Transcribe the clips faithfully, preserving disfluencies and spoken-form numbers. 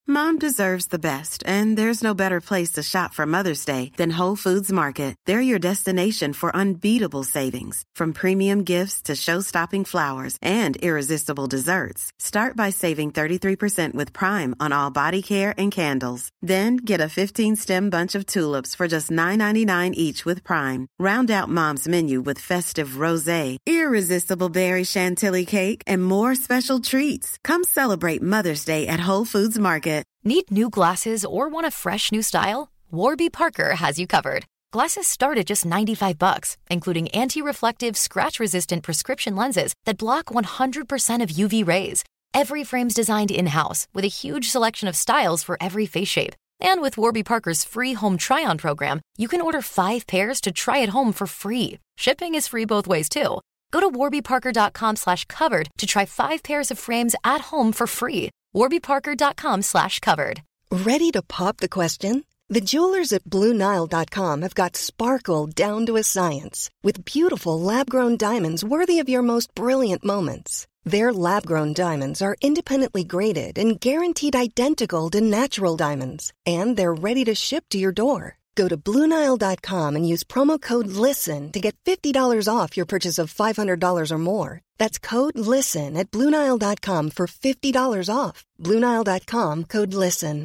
Mom deserves the best, and there's no better place to shop for Mother's Day than Whole Foods Market. They're your destination for unbeatable savings, from premium gifts to show-stopping flowers and irresistible desserts. Start by saving thirty-three percent with Prime on all body care and candles. Then get a fifteen-stem bunch of tulips for just nine ninety-nine each with Prime. Round out Mom's menu with festive rosé, irresistible berry chantilly cake, and more special treats. Come celebrate Mother's Day at Whole Foods Market. Need new glasses or want a fresh new style? Warby Parker has you covered. Glasses start at just ninety-five bucks, including anti-reflective, scratch-resistant prescription lenses that block one hundred percent of U V rays. Every frame's designed in-house with a huge selection of styles for every face shape. And with Warby Parker's free home try-on program, you can order five pairs to try at home for free. Shipping is free both ways, too. Go to warbyparker.com slash covered to try five pairs of frames at home for free. warbyparker.com slash covered. Ready to pop the question? The jewelers at Blue Nile dot com have got sparkle down to a science with beautiful lab-grown diamonds worthy of your most brilliant moments. Their lab-grown diamonds are independently graded and guaranteed identical to natural diamonds, and they're ready to ship to your door. Go to Blue Nile dot com and use promo code LISTEN to get fifty dollars off your purchase of five hundred dollars or more. That's code LISTEN at Blue Nile dot com for fifty dollars off. Blue Nile dot com, code LISTEN.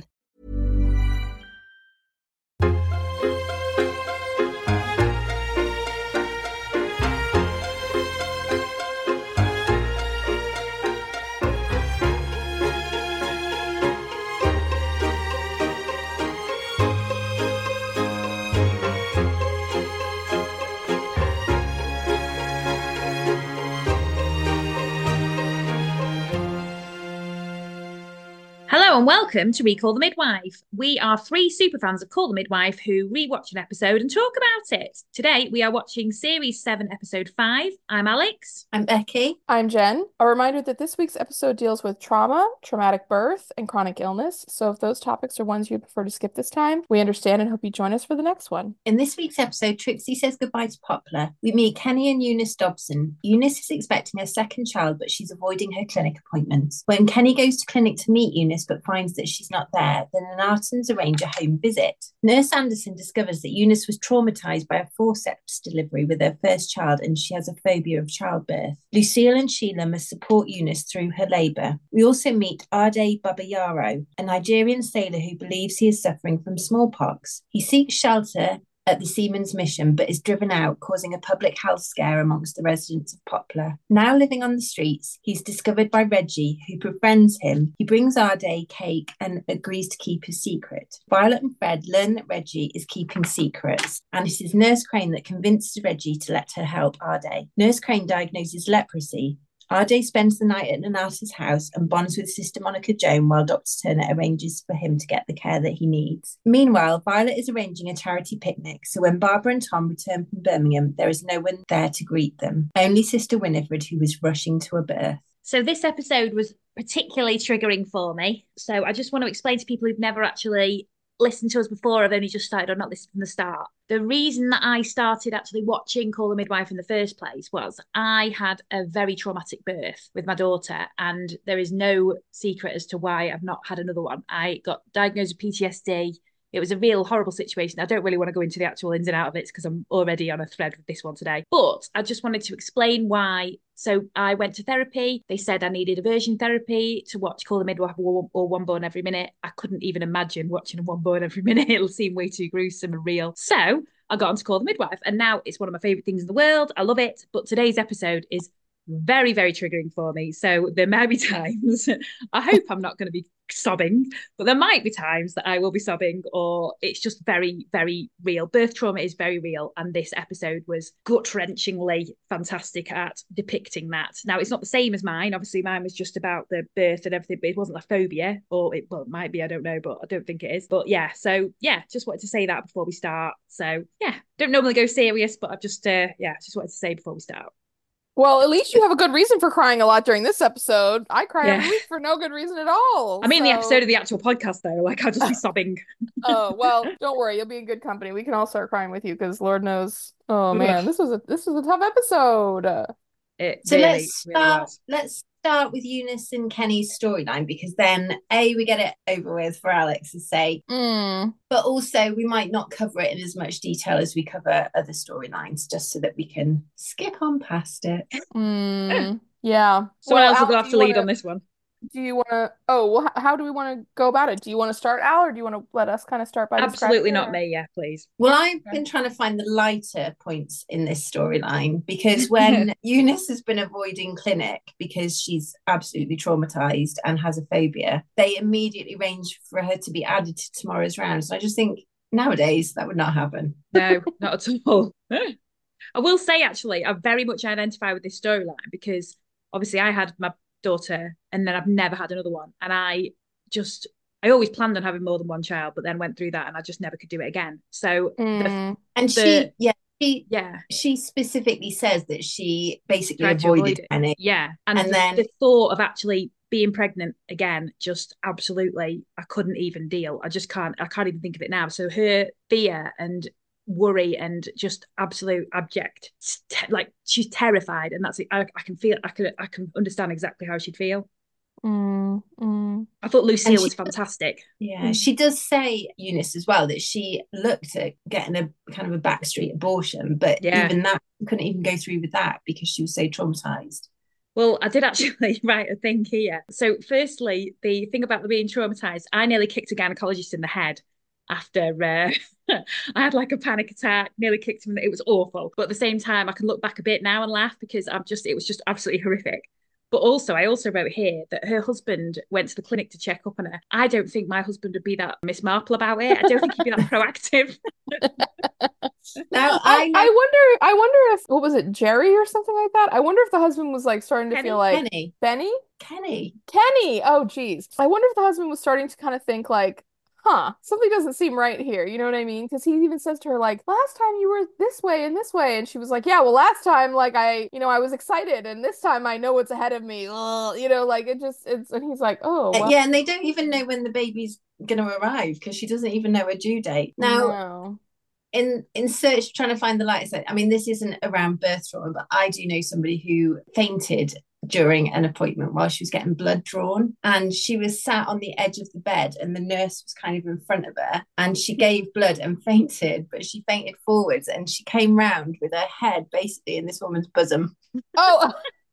Hello and welcome to Recall the Midwife. We are three superfans of Call the Midwife who rewatch an episode and talk about it. Today we are watching Series seven, Episode five. I'm Alex. I'm Becky. I'm Jen. A reminder that this week's episode deals with trauma, traumatic birth, and chronic illness. So if those topics are ones you prefer to skip this time, we understand and hope you join us for the next one. In this week's episode, Trixie says goodbye to Poplar. We meet Kenny and Eunice Dobson. Eunice is expecting her second child, but she's avoiding her clinic appointments. When Kenny goes to clinic to meet Eunice, but finds that she's not there, then the Nartons arrange a home visit. Nurse Anderson discovers that Eunice was traumatised by a forceps delivery with her first child and she has a phobia of childbirth. Lucille and Sheila must support Eunice through her labour. We also meet Ade Babayaro, a Nigerian sailor who believes he is suffering from smallpox. He seeks shelter at the Seaman's Mission, but is driven out, causing a public health scare amongst the residents of Poplar. Now living on the streets, he's discovered by Reggie, who befriends him. He brings Ade cake and agrees to keep his secret. Violet and Fred learn that Reggie is keeping secrets, and it is Nurse Crane that convinces Reggie to let her help Ade. Nurse Crane diagnoses leprosy. Ade spends the night at Nanasa's house and bonds with Sister Monica Joan while Doctor Turner arranges for him to get the care that he needs. Meanwhile, Violet is arranging a charity picnic, so when Barbara and Tom return from Birmingham, there is no one there to greet them. Only Sister Winifred, who is rushing to a birth. So this episode was particularly triggering for me. So I just want to explain to people who've never actually listened to us before, I've only just started or not listened from the start. The reason that I started actually watching Call the Midwife in the first place was I had a very traumatic birth with my daughter, and there is no secret as to why I've not had another one. I got diagnosed with P T S D. It was a real horrible situation. I don't really want to go into the actual ins and out of it because I'm already on a thread with this one today. But I just wanted to explain why. So I went to therapy. They said I needed aversion therapy to watch Call the Midwife or, or One Born Every Minute. I couldn't even imagine watching a One Born Every Minute. It'll seem way too gruesome and real. So I got on to Call the Midwife, and now it's one of my favourite things in the world. I love it. But today's episode is very, very triggering for me. So there may be times, I hope I'm not going to be sobbing, but there might be times that I will be sobbing, or it's just very, very real. Birth trauma is very real, and this episode was gut-wrenchingly fantastic at depicting that. Now, it's not the same as mine. Obviously, mine was just about the birth and everything, but it wasn't a phobia, or it, well, it might be, I don't know, but I don't think it is. But yeah, so yeah, just wanted to say that before we start. So yeah, don't normally go serious, but I've just, uh, yeah, just wanted to say before we start. Well, at least you have a good reason for crying a lot during this episode. I cry Yeah. every week for no good reason at all. I mean, so... the episode of the actual podcast, though, like I'll just be sobbing. Oh, well, don't worry. You'll be in good company. We can all start crying with you because Lord knows. Oh, man, this was a this was a tough episode. It So really, let's really start. was. Let's start with Eunice and Kenny's storyline because then A, we get it over with for Alex's sake, Mm. but also we might not cover it in as much detail as we cover other storylines, just so that we can skip on past it. Mm. Yeah. Someone Well, else will Al, go do have you to lead wanna- on this one. Do you want to? Oh, well, h- how do we want to go about it? Do you want to start, Al, or do you want to let us kind of start by Absolutely describing not it, or- me, yeah, please. Well, I've Okay. been trying to find the lighter points in this storyline because when Eunice has been avoiding clinic because she's absolutely traumatized and has a phobia, they immediately arrange for her to be added to tomorrow's rounds. And I just think nowadays that would not happen. No, not at all. I will say, actually, I very much identify with this storyline because obviously I had my daughter and then I've never had another one. And I just, I always planned on having more than one child, but then went through that and I just never could do it again. So, Mm. the, And the, she, yeah, she, yeah, she specifically says that she basically tried to avoided avoid it. Kenny. Yeah. And, And the, then- the thought of actually being pregnant again, just absolutely, I couldn't even deal. I just can't, I can't even think of it now. So her fear and worry and just absolute abject, te- like she's terrified, and that's it. I, I can feel, I can, I can understand exactly how she'd feel. Mm. Mm. I thought Lucille And she- was fantastic. Yeah, she does say, Eunice, as well, that she looked at getting a kind of a backstreet abortion, but Yeah. even that, couldn't even go through with that because she was so traumatized. Well, I did actually write a thing here. So, firstly, the thing about the being traumatized, I nearly kicked a gynecologist in the head after uh, I had like a panic attack, nearly kicked him. It was awful. But at the same time, I can look back a bit now and laugh because I'm just, it was just absolutely horrific. But also, I also wrote here that her husband went to the clinic to check up on her. I don't think my husband would be that Miss Marple about it. I don't think he'd be that proactive. Now, I, I know I wonder I wonder if what was it, Jerry or something like that? I wonder if the husband was like starting to Kenny? feel like Kenny, Benny? Kenny. Kenny. Oh geez. I wonder if the husband was starting to kind of think like, huh, something doesn't seem right here. You know what I mean? Because he even says to her, like, last time you were this way and this way. And she was like, yeah, well, last time, like, I, you know, I was excited. And this time I know what's ahead of me. Ugh, you know, like, it just, it's, and he's like, oh, Uh, well, yeah, and they don't even know when the baby's going to arrive because she doesn't even know her due date. Now, no. in in search trying to find the light side, I mean, this isn't around birth trauma, but I do know somebody who fainted during an appointment while she was getting blood drawn, and she was sat on the edge of the bed and the nurse was kind of in front of her, and she gave blood and fainted, but she fainted forwards and she came round with her head basically in this woman's bosom. Oh,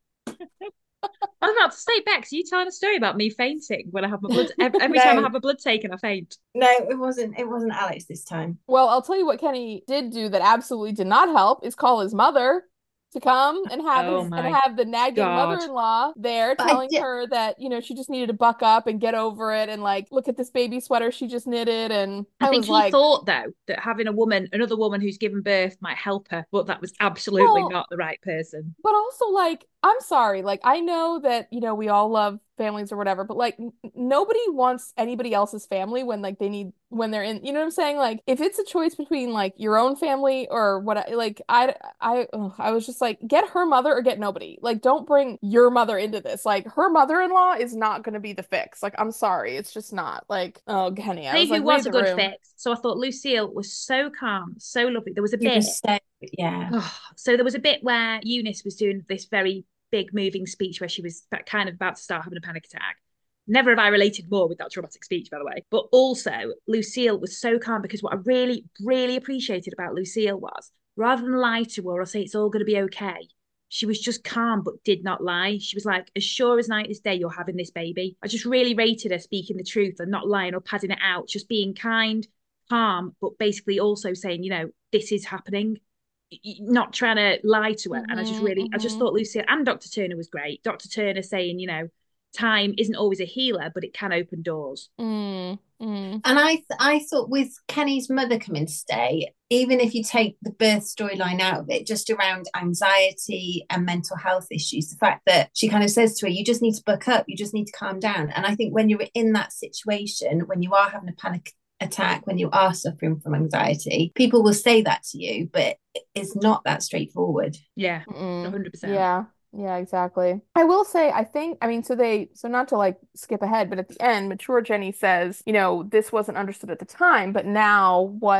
I was about to say, Bex, are you telling a story about me fainting when I have my blood? Every, every No. time I have my blood taken, I faint. No, it wasn't it wasn't Alex this time. well, I'll tell you what Kenny did do that absolutely did not help is call his mother to come and have Oh his my and have the nagging God. mother-in-law there But I telling did- her that, you know, she just needed to buck up and get over it and like look at this baby sweater she just knitted. And I, I think was he like, thought though that having a woman, another woman who's given birth, might help her, but that was absolutely Well, not the right person. but also like, I'm sorry, like I know that, you know, we all love families or whatever, but like n- nobody wants anybody else's family when like they need when they're in, you know what I'm saying? Like if it's a choice between like your own family or what, I- like I I ugh, I was just like, get her mother or get nobody. Like don't bring your mother into this. Like her mother-in-law is not going to be the fix. Like I'm sorry, it's just not. Like oh, Kenny, I See was who like, was read a the good room. fix. So I thought Lucille was so calm, so lovely. There was a She bit. was so yeah. Oh, so there was a bit where Eunice was doing this very big moving speech where she was kind of about to start having a panic attack. Never have I related more with that traumatic speech, by the way. But also, Lucille was so calm because what I really, really appreciated about Lucille was rather than lie to her or say it's all going to be okay, she was just calm but did not lie. She was like, as sure as night is day, you're having this baby. I just really rated her speaking the truth and not lying or padding it out, just being kind, calm, but basically also saying, you know, this is happening. Not trying to lie to her. Mm-hmm, and I just really, mm-hmm. I just thought Lucille and Doctor Turner was great. Doctor Turner saying, you know, time isn't always a healer, but it can open doors. Mm, mm. And I th- I thought with Kenny's mother coming to stay, even if you take the birth storyline out of it, just around anxiety and mental health issues, the fact that she kind of says to her, you just need to buck up, you just need to calm down. And I think when you're in that situation, when you are having a panic attack, when you are suffering from anxiety, people will say that to you, but it's not that straightforward. Yeah, Mm-mm. one hundred percent. Yeah. Yeah, exactly. I will say, I think, I mean, so they, so not to like skip ahead, but at the end, mature Jenny says, you know, this wasn't understood at the time, but now what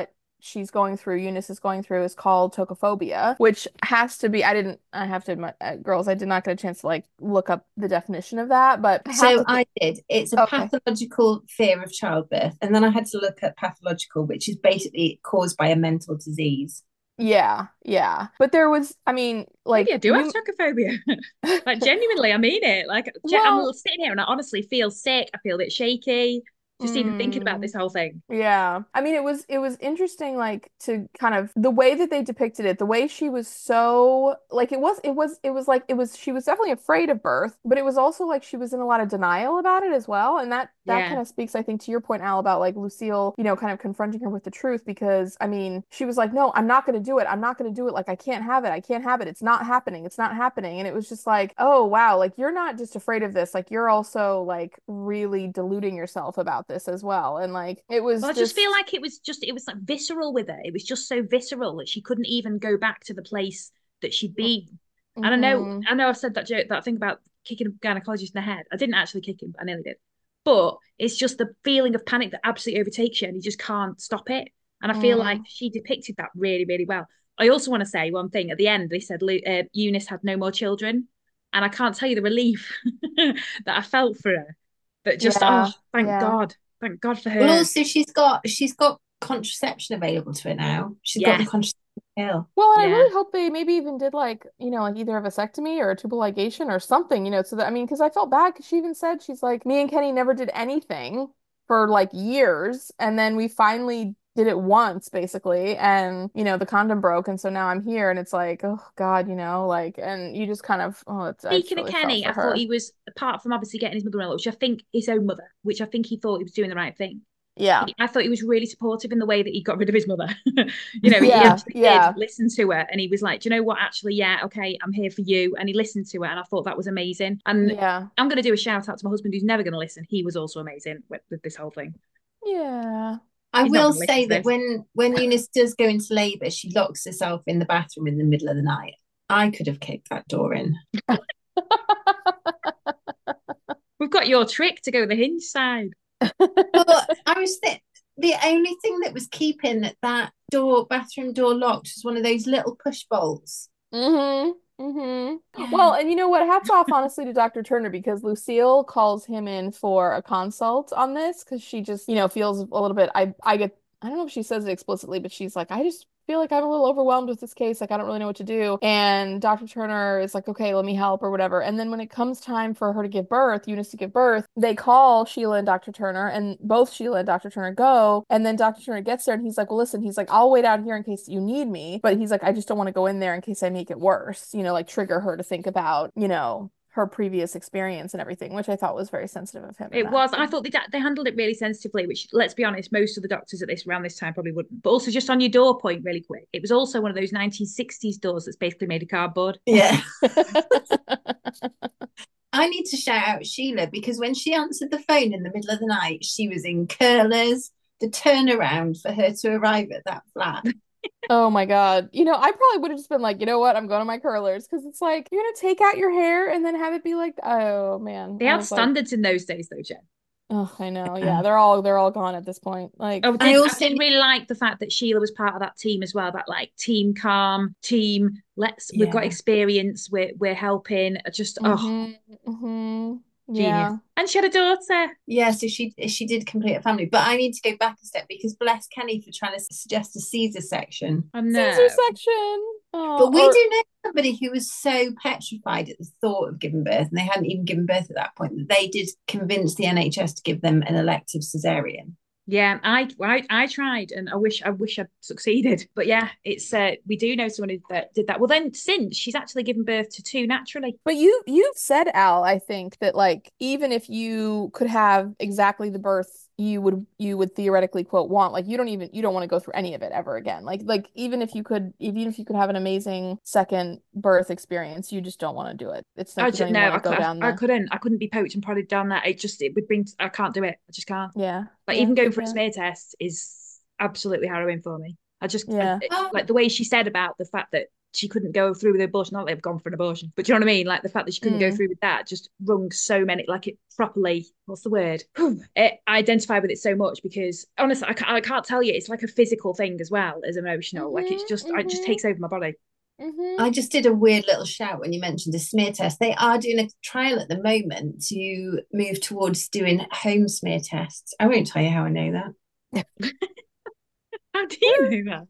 she's going through, Eunice is going through, is called tocophobia, which has to be, I didn't, I have to admit, uh, girls, I did not get a chance to like look up the definition of that, but I have So to I did. It's a Okay. pathological fear of childbirth. And then I had to look at pathological, which is basically caused by a mental disease. Yeah, yeah. But there was, I mean, like Maybe I do have you, tocophobia. Like genuinely, I mean it. Like ge- I'm well, sitting here and I honestly feel sick. I feel a bit shaky. Just even thinking about mm, this whole thing. yeah. I mean, it was it was interesting like to kind of the way that they depicted it, the way she was so like it was it was it was like it was she was definitely afraid of birth, but it was also like she was in a lot of denial about it as well. And that that Yeah. kind of speaks, I think, to your point, Al, about like Lucille, you know, kind of confronting her with the truth because I mean, she was like, "No, I'm not going to do it. I'm not going to do it. Like I can't have it. I can't have it. It's not happening. It's not happening." And it was just like, "Oh, wow, like you're not just afraid of this. Like you're also like really deluding yourself about this as well." And like it was Well, I just feel just like it was just it was like visceral with her. It was just so visceral that she couldn't even go back to the place that she'd been. And I know, hmm I know I've said that joke, that thing about kicking a gynecologist in the head. I didn't actually kick him, but I nearly did. But it's just the feeling of panic that absolutely overtakes you and you just can't stop it. And I feel like mm. she depicted that really, really well. I also want to say one thing at the end. They said uh, Eunice had no more children. And I can't tell you the relief that I felt for her. That just, oh, Yeah, thank yeah. God. Thank God for Well, her. also she's got she's got contraception available to her now. She's got the Yes. contraception pill. Well, and I Yeah. really hope they maybe even did like, you know, like either a vasectomy or a tubal ligation or something, you know, so that I mean, because I felt bad because she even said she's like, me and Kenny never did anything for like years, and then we finally did it once, basically, and you know, the condom broke, and so now I'm here, and it's like, oh God, you know, like, and you just kind of, oh, it's, I just Speaking of really felt Kenny, for I thought her. he was, apart from obviously getting his mother-in-law, which I think his own mother, which I think he thought he was doing the right thing. Yeah, He, I thought he was really supportive in the way that he got rid of his mother. You know, he yeah, actually did yeah, listen to her and he was like, do you know what? Actually, yeah, okay, I'm here for you. And he listened to her and I thought that was amazing. And yeah, I'm going to do a shout out to my husband who's never going to listen. He was also amazing with, with this whole thing. yeah. I He's not will going to listen say to that this. when when Eunice does go into labour, she locks herself in the bathroom in the middle of the night. I could have kicked that door in. We've got your trick to go the hinge side. But I was th- the only thing that was keeping that door, bathroom door locked was one of those little push bolts. Mm-hmm. Mm-hmm. Yeah. Well, and you know what? Hats off, honestly, to doctor Turner because Lucille calls him in for a consult on this because she just, you know, feels a little bit. I, I get. I don't know if she says it explicitly, but she's like, I just feel like I'm a little overwhelmed with this case. Like, I don't really know what to do. And doctor Turner is like, okay, let me help or whatever. And then when it comes time for her to give birth, Eunice to give birth, they call Sheila and doctor Turner, and both Sheila and doctor Turner go. And then doctor Turner gets there and he's like, well, listen, he's like, I'll wait out here in case you need me. But he's like, I just don't want to go in there in case I make it worse, you know, like trigger her to think about, you know, her previous experience and everything, which I thought was very sensitive of him in It that. was. I thought they they handled it really sensitively, which let's be honest, most of the doctors at this around this time probably wouldn't. But also just on your door point, really quick, it was also one of those nineteen sixties doors that's basically made of cardboard. Yeah. I need to shout out Sheila because when she answered the phone in the middle of the night, she was in curlers. The turnaround for her to arrive at that flat. Oh my God. You know, I probably would have just been like, you know what? I'm going to my curlers because it's like you're gonna take out your hair and then have it be like, oh man. They I had was like, standards in those days, though, Jen. oh, I know. Yeah, Yeah. they're all they're all gone at this point. Like, I I did. I also did really like the fact that Sheila was part of that team as well. That like team calm, team. Let's. We've got yeah. experience. We're we're helping. Just oh, mm-hmm, mm-hmm. genius. Yeah. And she had a daughter. Yeah, so she she did complete a family. But I need to go back a step because bless Kenny for trying to suggest a Caesar section. I Caesar know. section. Oh, But we or do know somebody who was so petrified at the thought of giving birth, and they hadn't even given birth at that point, that they did convince the N H S to give them an elective cesarean. Yeah, I, I I tried, and I wish I wish I'd succeeded. But yeah, it's uh, we do know someone who that did that. Well, then since she's actually given birth to two naturally. But you you've said, Al, I think that like even if you could have exactly the birth you would you would theoretically quote want, like you don't even you don't want to go through any of it ever again. Like like even if you could even if you could have an amazing second birth experience, you just don't want to do it. It's I like you just don't even no, want I, to go cou- down I the couldn't. I couldn't be poached and prodded down that. It just it would bring. I can't do it. I just can't. yeah, Like yeah, even going for a yeah, smear test is absolutely harrowing for me. I just I, yeah. Oh, like the way she said about the fact that she couldn't go through with the abortion. Not that they've gone for an abortion, but do you know what I mean? Like the fact that she couldn't mm. go through with that just rung so many, like it properly, what's the word? It, I identify with it so much because honestly, I can't, I can't tell you, it's like a physical thing as well as emotional. Mm-hmm, like it's just, mm-hmm. it just takes over my body. Mm-hmm. I just did a weird little shout when you mentioned a smear test. They are doing a trial at the moment to move towards doing home smear tests. I won't tell you how I know that. How do you know that?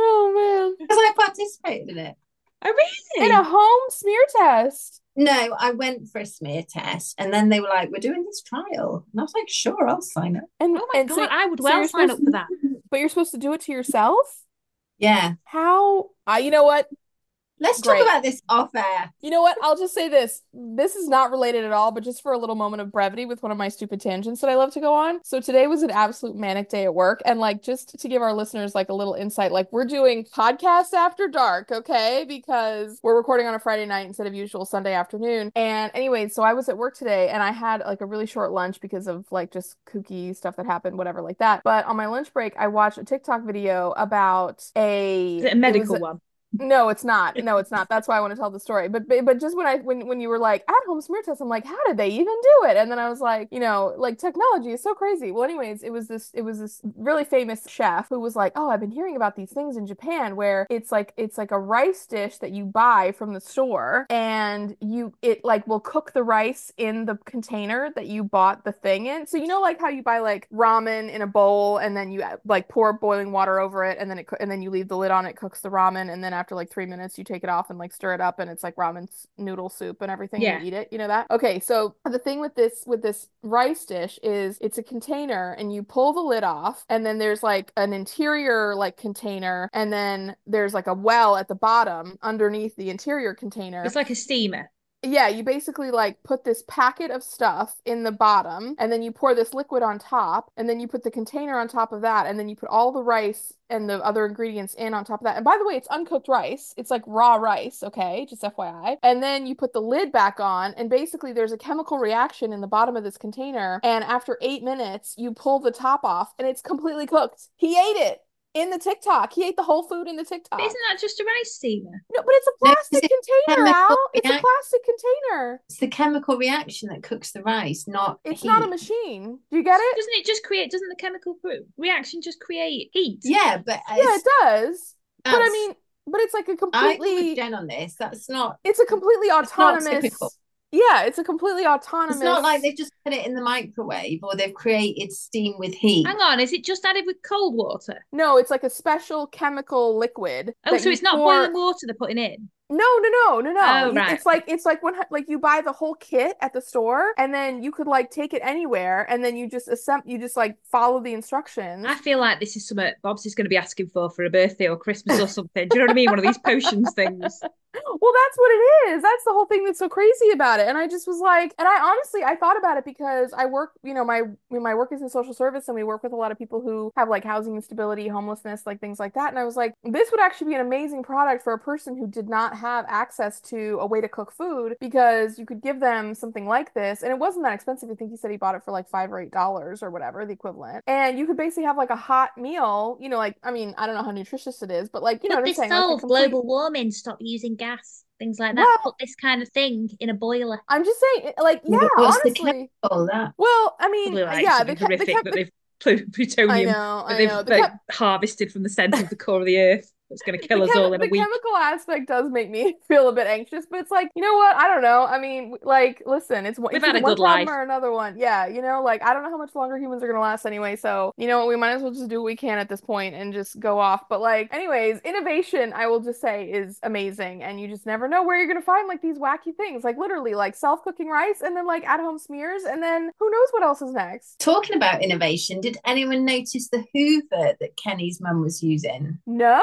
Oh man, because I participated in it. Oh really? In a home smear test? No, I went for a smear test, and then they were like, "We're doing this trial," and I was like, "Sure, I'll sign up." And oh my and god, so, I would well so sign up for that. But you're supposed to do it to yourself? Yeah. How? Uh, you know what? Let's Great. talk about this off air. You know what? I'll just say this. This is not related at all, but just for a little moment of brevity with one of my stupid tangents that I love to go on. So today was an absolute manic day at work. And like, just to give our listeners like a little insight, like we're doing podcasts after dark, okay? Because we're recording on a Friday night instead of usual Sunday afternoon. And anyway, so I was at work today and I had like a really short lunch because of like just kooky stuff that happened, whatever like that. But on my lunch break, I watched a TikTok video about a... Is it a medical one? No, it's not. No, it's not. That's why I want to tell the story. But but, but just when I when, when you were like at home smear test, I'm like, how did they even do it? And then I was like, you know, like technology is so crazy. Well, anyways, it was this it was this really famous chef who was like, oh, I've been hearing about these things in Japan where it's like it's like a rice dish that you buy from the store and you it like will cook the rice in the container that you bought the thing in. So you know like how you buy like ramen in a bowl and then you like pour boiling water over it and then it and then you leave the lid on, it cooks the ramen, and then after like three minutes you take it off and like stir it up and it's like ramen noodle soup and everything. Yeah. And you eat it, you know that? Okay, so the thing with this with this rice dish is it's a container and you pull the lid off and then there's like an interior like container and then there's like a well at the bottom underneath the interior container. It's like a steamer. Yeah, you basically like put this packet of stuff in the bottom and then you pour this liquid on top and then you put the container on top of that and then you put all the rice and the other ingredients in on top of that. And by the way, it's uncooked rice. It's like raw rice, okay? Just F Y I. And then you put the lid back on and basically there's a chemical reaction in the bottom of this container and after eight minutes you pull the top off and it's completely cooked. He ate it. In the TikTok. He ate the whole food in the TikTok. Isn't that just a rice steamer? No, but it's a plastic no, container, Al. It's a plastic container. It's the chemical reaction that cooks the rice, not It's heat. not a machine. Do you get it? Doesn't it just create, doesn't the chemical reaction just create heat? Yeah, but... Yeah, it does. But I mean, but it's like a completely... I agree with Jen on this. That's not... It's a completely autonomous... Yeah, it's a completely autonomous... It's not like they've just put it in the microwave or they've created steam with heat. Hang on, is it just added with cold water? No, it's like a special chemical liquid. Oh, so it's not pour... boiling water they're putting in? No, no, no, no, no. Oh, right. It's like it's like when like you buy the whole kit at the store, and then you could like take it anywhere, and then you just assemble, you just like follow the instructions. I feel like this is something Bob's is going to be asking for for a birthday or Christmas or something. Do you know what I mean? One of these potions things. Well, that's what it is. That's the whole thing that's so crazy about it. And I just was like, and I honestly, I thought about it because I work, you know, my my work is in social service, and we work with a lot of people who have like housing instability, homelessness, like things like that. And I was like, this would actually be an amazing product for a person who did not have access to a way to cook food, because you could give them something like this, and it wasn't that expensive. I think he said he bought it for like five or eight dollars or whatever, the equivalent. And you could basically have like a hot meal, you know, like I mean, I don't know how nutritious it is, but like you know, what I'm saying, solve like complete... global warming, stop using gas, things like that. Well, put this kind of thing in a boiler. I'm just saying, like, yeah, What's honestly. The chemical, that? Well, I mean, like yeah, the, horrific the, the, that they've plutonium I know, I that they've know. The like, chem- harvested from the center of the core of the earth. It's going to kill us chem- all in a the week. The chemical aspect does make me feel a bit anxious, but it's like, you know what? I don't know. I mean, like, listen, it's, We've it's had a one good problem life. or another one. Yeah, you know, like, I don't know how much longer humans are going to last anyway, so, you know what? We might as well just do what we can at this point and just go off. But, like, anyways, innovation, I will just say, is amazing, and you just never know where you're going to find, like, these wacky things. Like, literally, like, self-cooking rice, and then, like, at-home smears, and then who knows what else is next. Talking about innovation, did anyone notice the Hoover that Kenny's mum was using?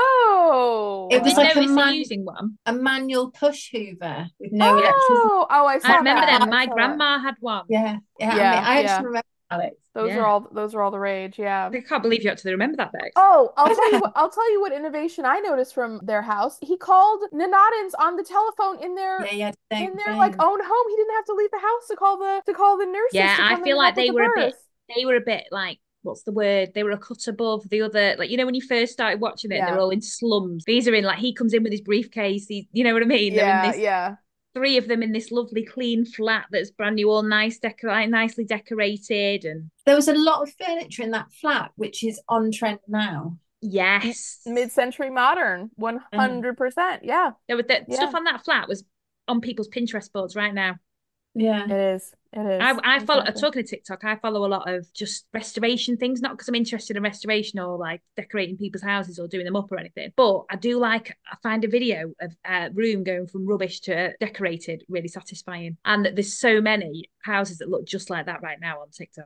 No! It was like a, man- using one. a manual push Hoover with no oh, electricity. Oh, I saw I remember that. them. My I grandma had one. Yeah, yeah. yeah I, mean, I yeah. just remember Alex. Those yeah. are all. Those are all the rage. Yeah. I can't believe you actually remember that, Bex. Oh, I'll tell you. What, I'll tell you what innovation I noticed from their house. He called Nanadans on the telephone in their yeah, yeah, in their like own home. He didn't have to leave the house to call the to call the nurses. Yeah, to come I feel and like help they with were the a birth. bit. They were a bit like what's the word? They were a cut above the other. Like, you know, when you first started watching it, and Yeah. they're all in slums. These are in like he comes in with his briefcase. He, you know what I mean? They're in Yeah, this yeah. three of them in this lovely clean flat that's brand new, all nice, decor nicely decorated, and There was a lot of furniture in that flat, which is on trend now. yes, Mid-century modern, one hundred percent. Yeah. there was the Yeah. stuff on that flat was on people's Pinterest boards right now. Yeah. It is. It is. I, I follow Exactly. talking to TikTok. I follow a lot of just restoration things, not because I'm interested in restoration or like decorating people's houses or doing them up or anything, but I do like I find a video of a room going from rubbish to decorated really satisfying, and there's so many houses that look just like that right now on TikTok.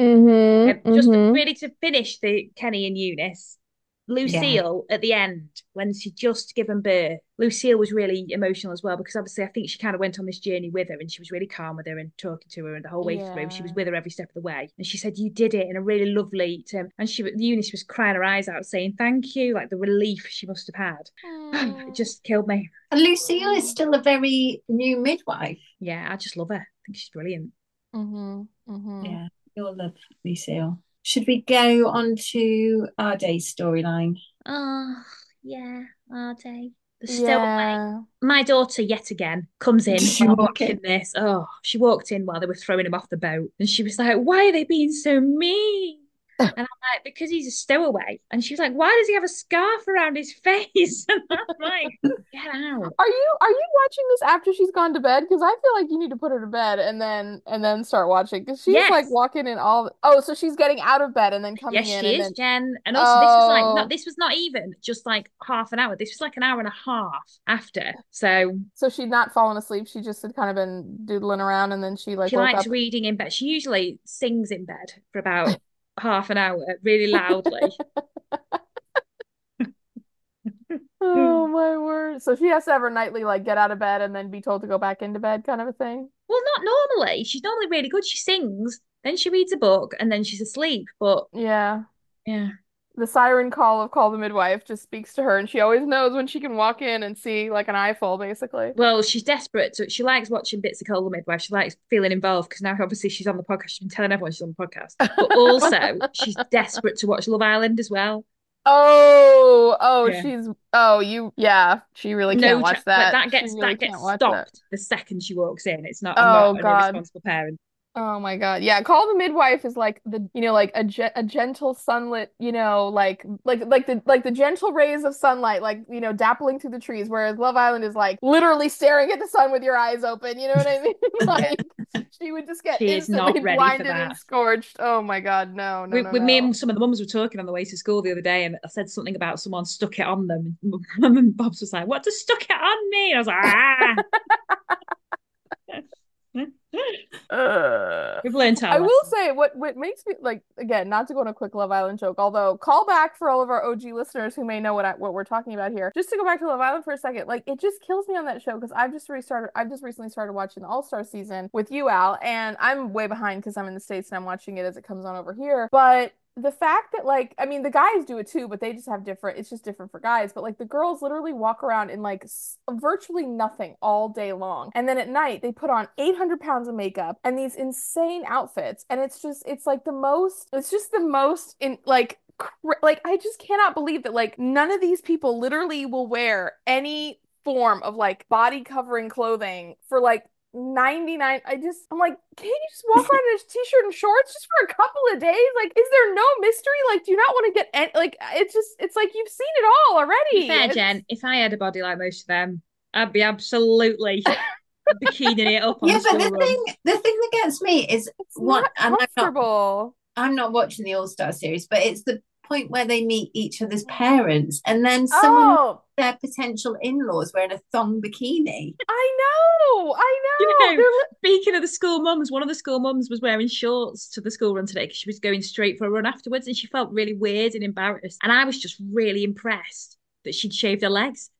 Mm-hmm, Um, just mm-hmm. really to finish the Kenny and Eunice, Lucille at the end when she just given birth. Lucille was really emotional as well because obviously I think she kind of went on this journey with her and she was really calm with her and talking to her and the whole way through. She was Yeah. with her every step of the way, and she said, "You did it," in a really lovely term. And she, Eunice, was crying her eyes out, saying, "Thank you," like the relief she must have had. It Mm. just killed me. And Lucille is still a very new midwife. Yeah, I just love her. I think she's brilliant. Mm-hmm, mm-hmm. Yeah, you'll love Lucille. Should we go on to our day's storyline? Oh, yeah, our day. The stowaway. Yeah. My daughter, yet again, comes in Did she while walk watching this. Oh, she walked in while they were throwing him off the boat. And she was like, "Why are they being so mean?" And I'm like, "Because he's a stowaway." And she was like, "Why does he have a scarf around his face?" And I'm like, "Get out." Are you are you watching this after she's gone to bed? Because I feel like you need to put her to bed and then and then start watching. Because she's Yes. like walking in all. Oh, so she's getting out of bed and then coming Yes, in she and is, then. Jen. And also, this was like, Oh. not, this was not even just like half an hour. This was like an hour and a half after. So So she'd not fallen asleep. She just had kind of been doodling around and then she like she woke likes up. reading in bed. She usually sings in bed for about half an hour, really loudly. Oh my word. So she has to have her nightly like get out of bed and then be told to go back into bed kind of a thing. Well, not normally. She's normally really good. She sings, then she reads a book, and then she's asleep. But Yeah. yeah, The siren call of Call the Midwife just speaks to her and she always knows when she can walk in and see like an eyeful basically. well, she's desperate. So she likes watching bits of Call the Midwife. She likes feeling involved because now obviously she's on the podcast. She's been telling everyone she's on the podcast. But also she's desperate to watch Love Island as well. Oh, oh, Yeah. she's oh, you yeah, she really can't No, watch cha- that. like that She gets really that gets can't watch that. stopped the second she walks in. It's not. I'm not Oh an God. irresponsible parent. Oh my God. Yeah, Call the Midwife is like the you know like a ge a gentle sunlit, you know, like like like the like the gentle rays of sunlight like, you know, dappling through the trees, whereas Love Island is like literally staring at the sun with your eyes open, you know what I mean? Like she would just get She is not instantly ready for blinded and that. scorched. Oh my God. No, no, With, no, with me no. and some of the mums were talking on the way to school the other day, and I said something about someone stuck it on them. Mum and Bob's was like, "What does stuck it on me?" And I was like, "Ah." Uh, We've learned our I will lesson. say what what makes me like again not to go on a quick Love Island joke, although call back for all of our O G listeners who may know what I, what we're talking about here. Just to go back to Love Island for a second, like it just kills me on that show because I've just restarted. I've just recently started watching the All Star season with you, Al, and I'm way behind because I'm in the States and I'm watching it as it comes on over here. But the fact that like I mean the guys do it too, but they just have different. It's just different for guys. But like the girls literally walk around in like s- virtually nothing all day long, and then at night they put on eight hundred pounds of makeup and these insane outfits, and it's just it's like the most. It's just the most in like. Like I just cannot believe that like none of these people literally will wear any form of like body covering clothing for like ninety-nine. I just I'm like, can't you just walk around in a t-shirt and shorts just for a couple of days? Like, is there no mystery? Like, do you not want to get any like it's just it's like you've seen it all To already. be fair, It's- Jen, if I had a body like most of them, I'd be absolutely bikining it up on Yeah, the but school the run. thing the thing that gets me is It's what not and I'm not comfortable. I'm not watching the All Star series, but it's the point where they meet each other's parents and then someone Oh, their potential in-laws wearing a thong bikini. I know, I know. You know, They're li- speaking of the school mums, one of the school mums was wearing shorts to the school run today because she was going straight for a run afterwards, and she felt really weird and embarrassed. And I was just really impressed that she'd shaved her legs.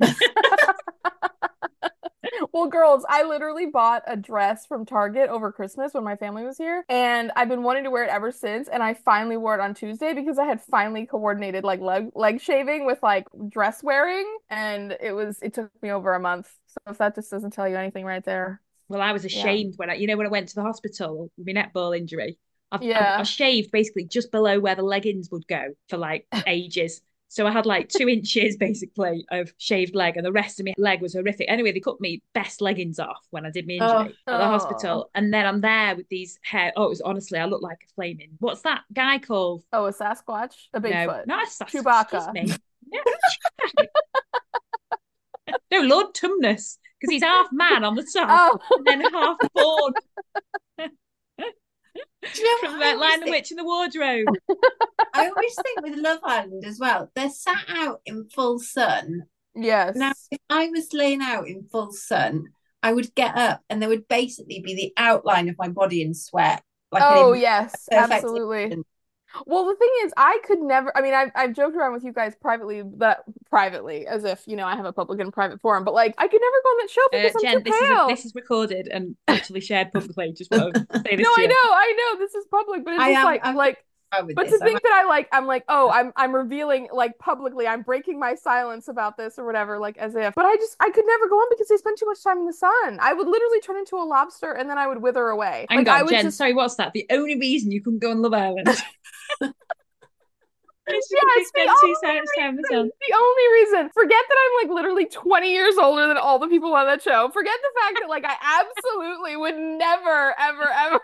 Well, girls, I literally bought a dress from Target over Christmas when my family was here, and I've been wanting to wear it ever since, and I finally wore it on Tuesday because I had finally coordinated like leg leg shaving with like dress wearing, and it was it took me over a month. So if that just doesn't tell you anything right there. Well, I was Yeah. ashamed when I, you know, when I went to the hospital with my netball injury. I've, Yeah. I've, I shaved basically just below where the leggings would go for like ages. So I had like two inches basically of shaved leg, and the rest of my leg was horrific. Anyway, they cut me best leggings off when I did my injury Oh. at the Oh. hospital. And then I'm there with these hair. Oh, it was honestly, I look like a flaming. What's that guy called? Oh, a Sasquatch? A No, Bigfoot? not a Sasquatch. Chewbacca. Excuse me. No, no, Lord Tumnus, because he's half man on the top Oh. and then half fawn. Do you know From what I uh, always Lion the think? Witch in the Wardrobe. I always think with Love Island as well, they're sat out in full sun. Yes. Now, if I was laying out in full sun, I would get up and there would basically be the outline of my body in sweat. Like an Oh, im- yes, perfect absolutely. impression. Well, the thing is, I could never, I mean, I've, I've joked around with you guys privately, that privately, as if, you know, I have a public and private forum, but like, I could never go on that show Uh, because I'm Jen, too this is pale. this is recorded and actually shared publicly. Just want to say this No, to I you. know, I know, this is public, but it's I just am- like, I'm- like, Oh, with but to this, think I'm- that I like, I'm like, oh, I'm, I'm revealing like publicly, I'm breaking my silence about this or whatever, like as if, but I just, I could never go on because they spend too much time in the sun. I would literally turn into a lobster and then I would wither away. Hang Like, on, I would Jen. just, Sorry, what's that? The only reason you couldn't go on Love Island. It's Yeah, because it's they the spend two only so much time in the sun. the only reason. Forget that I'm like literally twenty years older than all the people on that show. Forget the fact that like I absolutely would never, ever, ever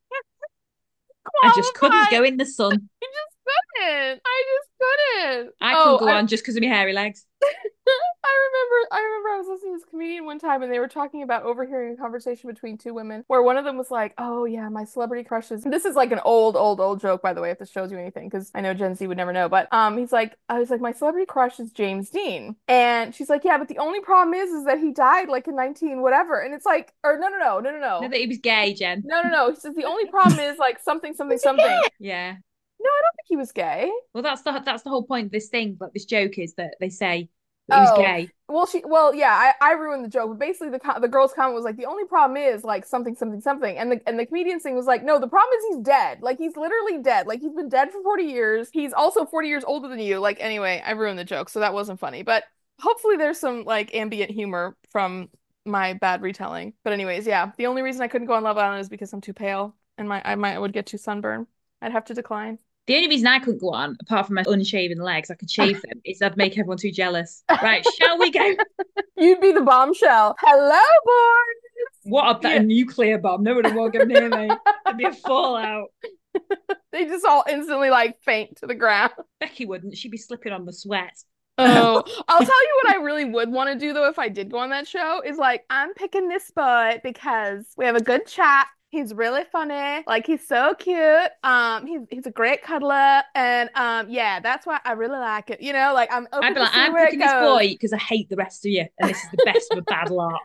I just couldn't qualify. go in the sun. I just couldn't. I just couldn't. I Oh, couldn't go I- on just because of my hairy legs. I remember I remember I was listening to this comedian one time and they were talking about overhearing a conversation between two women where one of them was like, oh yeah, my celebrity crushes. This is like an old, old, old joke, by the way, if this shows you anything, because I know Gen Z would never know. But um he's like, I was like, my celebrity crush is James Dean. And she's like, yeah, but the only problem is is that he died like in nineteen whatever. And it's like, or no, no, no, no, no, no. Not that he was gay, Jen. No, no, no. He says the only problem is like something, something, something. No, I Yeah. don't think he was gay. Well, that's the that's the whole point of this thing. But this joke is that they say that he was Oh. gay. Well, she, well, yeah, I, I ruined the joke, but basically the co- the girl's comment was like, the only problem is like something, something, something, and the and the comedian's thing was like, no, the problem is he's dead, like he's literally dead, like he's been dead for forty years. He's also forty years older than you. Like anyway, I ruined the joke, so that wasn't funny, but hopefully there's some like ambient humor from my bad retelling. But anyways, yeah, the only reason I couldn't go on Love Island is because I'm too pale and my I might I would get too sunburned. I'd have to decline. The only reason I couldn't go on, apart from my unshaven legs, I could shave them, is I'd make everyone too jealous. Right, shall we go? You'd be the bombshell. Hello, boys. What a, that Yeah. a nuclear bomb? No one would go near me. There'd be a fallout. They just all instantly like faint to the ground. Becky wouldn't. She'd be slipping on the sweat. Oh, I'll tell you what I really would want to do though if I did go on that show is like I'm picking this boy because we have a good chat. He's really funny. Like he's so cute. Um, he's he's a great cuddler, and um, yeah, that's why I really like it. You know, like I'm open I'd be to like, see I'm where it picking this goes. boy because I hate the rest of you, and this is the best of a bad lot.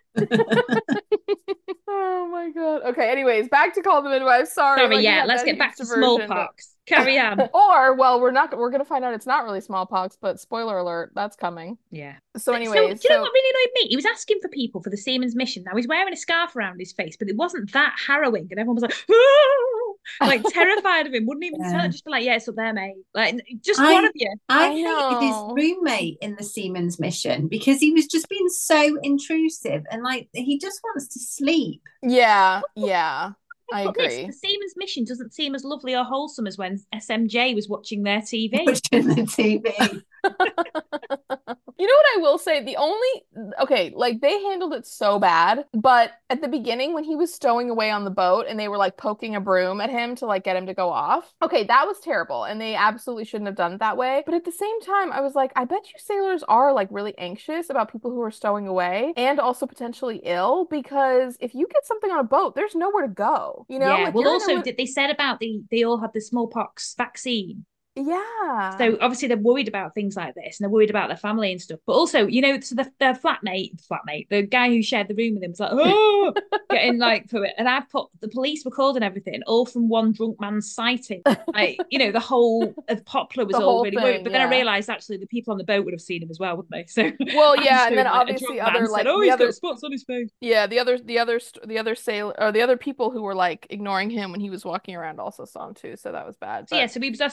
Oh my God. Okay. Anyways, back to Call the Midwife. Sorry. Sorry, like, we yeah, had let's that get huge back to diversion, but- smallpox. Carry on. Or, well, we're not. We're gonna find out it's not really smallpox, but spoiler alert, that's coming. Yeah. So, So, anyways, do you know so- what really annoyed me? He was asking for people for the Siemens mission. Now he's wearing a scarf around his face, but it wasn't that harrowing, and everyone was like, "Ooh!" like terrified of him. Wouldn't even Yeah. tell it, just be like, "Yeah, it's up there, mate." Like, just I- one of you. I, I hated know. his roommate in the Siemens mission because he was just being so intrusive and like he just wants to sleep. yeah, yeah, I But this, agree. the Siemens mission doesn't seem as lovely or wholesome as when S M J was watching their T V. Watching the T V. You know what I will say? The only, okay, like they handled it so bad, but at the beginning when he was stowing away on the boat and they were like poking a broom at him to like get him to go off, okay, that was terrible and they absolutely shouldn't have done it that way. But at the same time, I was like, I bet you sailors are like really anxious about people who are stowing away and also potentially ill because if you get something on a boat, there's nowhere to go, you know? Yeah. Like, Well, you're in a also, lit- did they said about the they all had the smallpox vaccine. yeah. So obviously they're worried about things like this, and they're worried about their family and stuff. But also, you know, so the their flatmate, flatmate, the guy who shared the room with him was like, oh, getting like for it. And I put the police were called and everything, all from one drunk man's sighting. Like, you know, the whole of Poplar was The all whole really thing, worried. But then I yeah. realized actually the people on the boat would have seen him as well, wouldn't they? So Well, I yeah, and assumed, then like, a obviously drunk other man like said, oh, the he's other got spots on his face. Yeah, the other, the other, the other sailor or the other people who were like ignoring him when he was walking around also saw him too. So that was bad. So yeah, but- so he was a stowaway.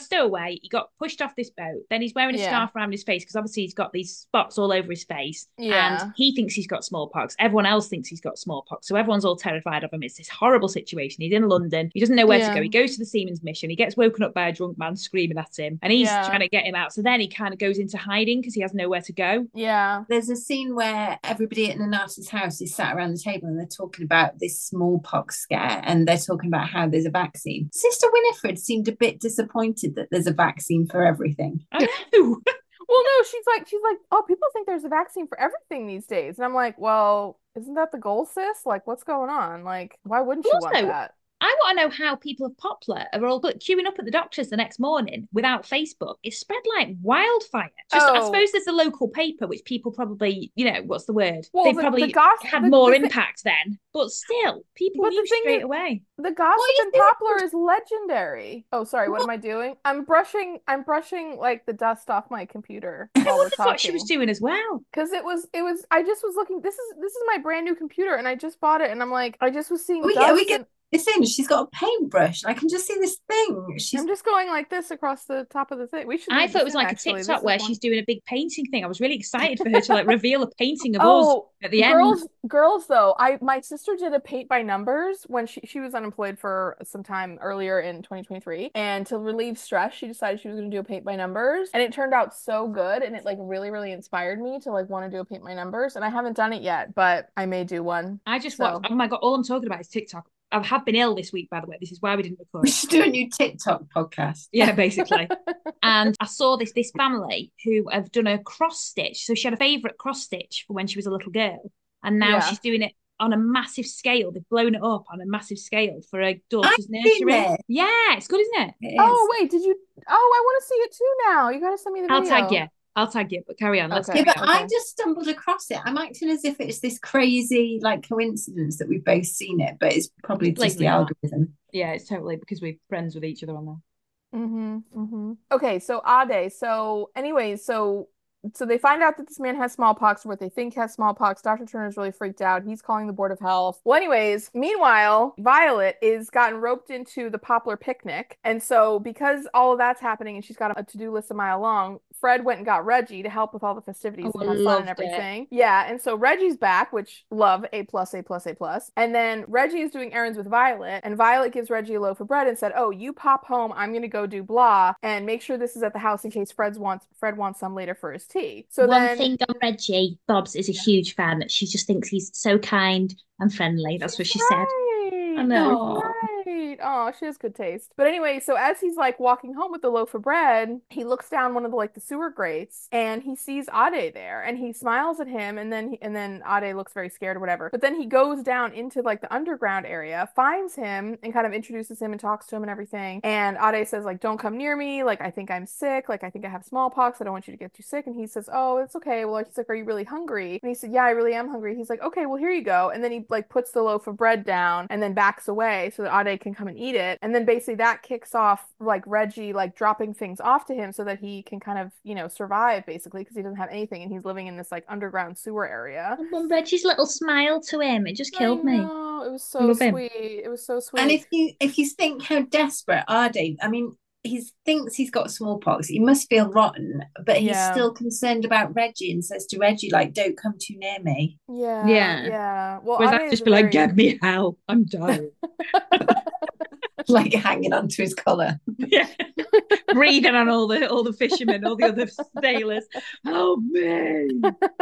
right? He got pushed off this boat. Then he's wearing a Yeah. scarf around his face because obviously he's got these spots all over his face. Yeah. And he thinks he's got smallpox. Everyone else thinks he's got smallpox. So everyone's all terrified of him. It's this horrible situation. He's in London. He doesn't know where Yeah. to go. He goes to the Seamen's Mission. He gets woken up by a drunk man screaming at him. And he's Yeah. trying to get him out. So then he kind of goes into hiding because he has nowhere to go. Yeah. There's a scene where everybody at Nonnatus's house is sat around the table and they're talking about this smallpox scare, and they're talking about how there's a vaccine. Sister Winifred seemed a bit disappointed that there's a vaccine for everything. I know. Well, no, she's like, she's like, oh, people think there's a vaccine for everything these days. And I'm like, well, isn't that the goal, sis? Like, what's going on? Like, why wouldn't you want Also, that? I want to know how people of Poplar are all queuing up at the doctor's the next morning without Facebook. It spread like wildfire. Just, I Oh. suppose there's a local paper, which people probably, you know, what's the word? Well, they the- probably the gossip- had the- more the thi- impact then. But still, people But the knew thing straight is- away. The gossip you in think- Poplar is legendary. Oh, sorry, what am I doing? I'm brushing, I'm brushing like the dust off my computer while we're What the fuck she was talking. doing as well. Because it was, it was, I just was looking, this is, this is my brand new computer and I just bought it and I'm like, I just was seeing Oh, yeah, dust we get- and It's in, she's got a paintbrush. I can just see this thing. She's I'm just going like this across the top of the thing. We should I leave thought it this was in, like actually. a This TikTok is where one- she's doing a big painting thing. I was really excited for her to like reveal a painting of us Oh, at the girls, end. girls though, I my sister did a paint by numbers when she she was unemployed for some time earlier in twenty twenty-three, and to relieve stress, she decided she was going to do a paint by numbers, and it turned out so good, and it like really really inspired me to like want to do a paint by numbers, and I haven't done it yet, but I may do one. I just So- watched, oh my God, all I'm talking about is TikTok. I have been ill this week, by the way. This is why we didn't record. we should do a new TikTok podcast. Yeah, basically. And I saw this this family who have done a cross stitch. So she had a favourite cross stitch for when she was a little girl, and now Yeah. she's doing it on a massive scale. They've blown it up on a massive scale for a daughter's seen nursery. it. Yeah, it's good, isn't it? It is. Oh wait, did you? Oh, I want to see it too now. You gotta send me the I'll video. tag you. I'll tag you. But carry on. Let's Okay. Yeah, carry but on. I Okay. just stumbled across it. I'm acting as if it's this crazy like coincidence that we've both seen it, but it's probably just Blatantly the not. algorithm. Yeah, it's totally because we're friends with each other on there. Mm-hmm, mm-hmm. Okay, so Ade. So, anyways, so so they find out that this man has smallpox, or what they think has smallpox. Doctor Turner's really freaked out. He's calling the Board of Health. Well, anyways, meanwhile, Violet is gotten roped into the Poplar picnic, and so because all of that's happening, and she's got a to-do list a mile long, Fred went and got Reggie to help with all the festivities Oh, and I have fun loved and it. everything. Yeah, and so Reggie's back, which love, A plus, A plus, A plus. And then Reggie is doing errands with Violet, and Violet gives Reggie a loaf of bread and said, "Oh, you pop home. I'm gonna go do blah, and make sure this is at the house in case Fred's wants Fred wants some later for his tea." So One then, thing on Reggie, Bob's is a huge fan. She just thinks he's so kind and friendly. That's what she said. right. I know. She's right. Oh, she has good taste. But anyway, so as he's like walking home with the loaf of bread, he looks down one of the like the sewer grates and he sees Ade there and he smiles at him and then he, and then Ade looks very scared or whatever. But then he goes down into like the underground area, finds him and kind of introduces him and talks to him and everything. And Ade says like, "Don't come near me. Like I think I'm sick. Like I think I have smallpox. I don't want you to get too sick." And he says, "Oh, it's okay." Well, he's like, "Are you really hungry?" And he said, "Yeah, I really am hungry." He's like, "Okay, well here you go." And then he like puts the loaf of bread down and then backs away so that Ade can come and eat it. And then basically that kicks off like Reggie like dropping things off to him so that he can kind of, you know, survive basically because he doesn't have anything and he's living in this like underground sewer area. And Reggie's little smile to him, it just killed I me. know, it was so Love him. sweet. It was so sweet. And if you if you think how desperate Ade, I mean, he thinks he's got smallpox. He must feel rotten, but he's Yeah. still concerned about Reggie and says to Reggie, like, "Don't come too near me." yeah, Yeah. yeah. Well, Whereas Ade I'd is just a be like, very- "Get me help. I'm dying." Like hanging onto his collar. Yeah. Breathing on all the all the fishermen, all the other sailors. Help me.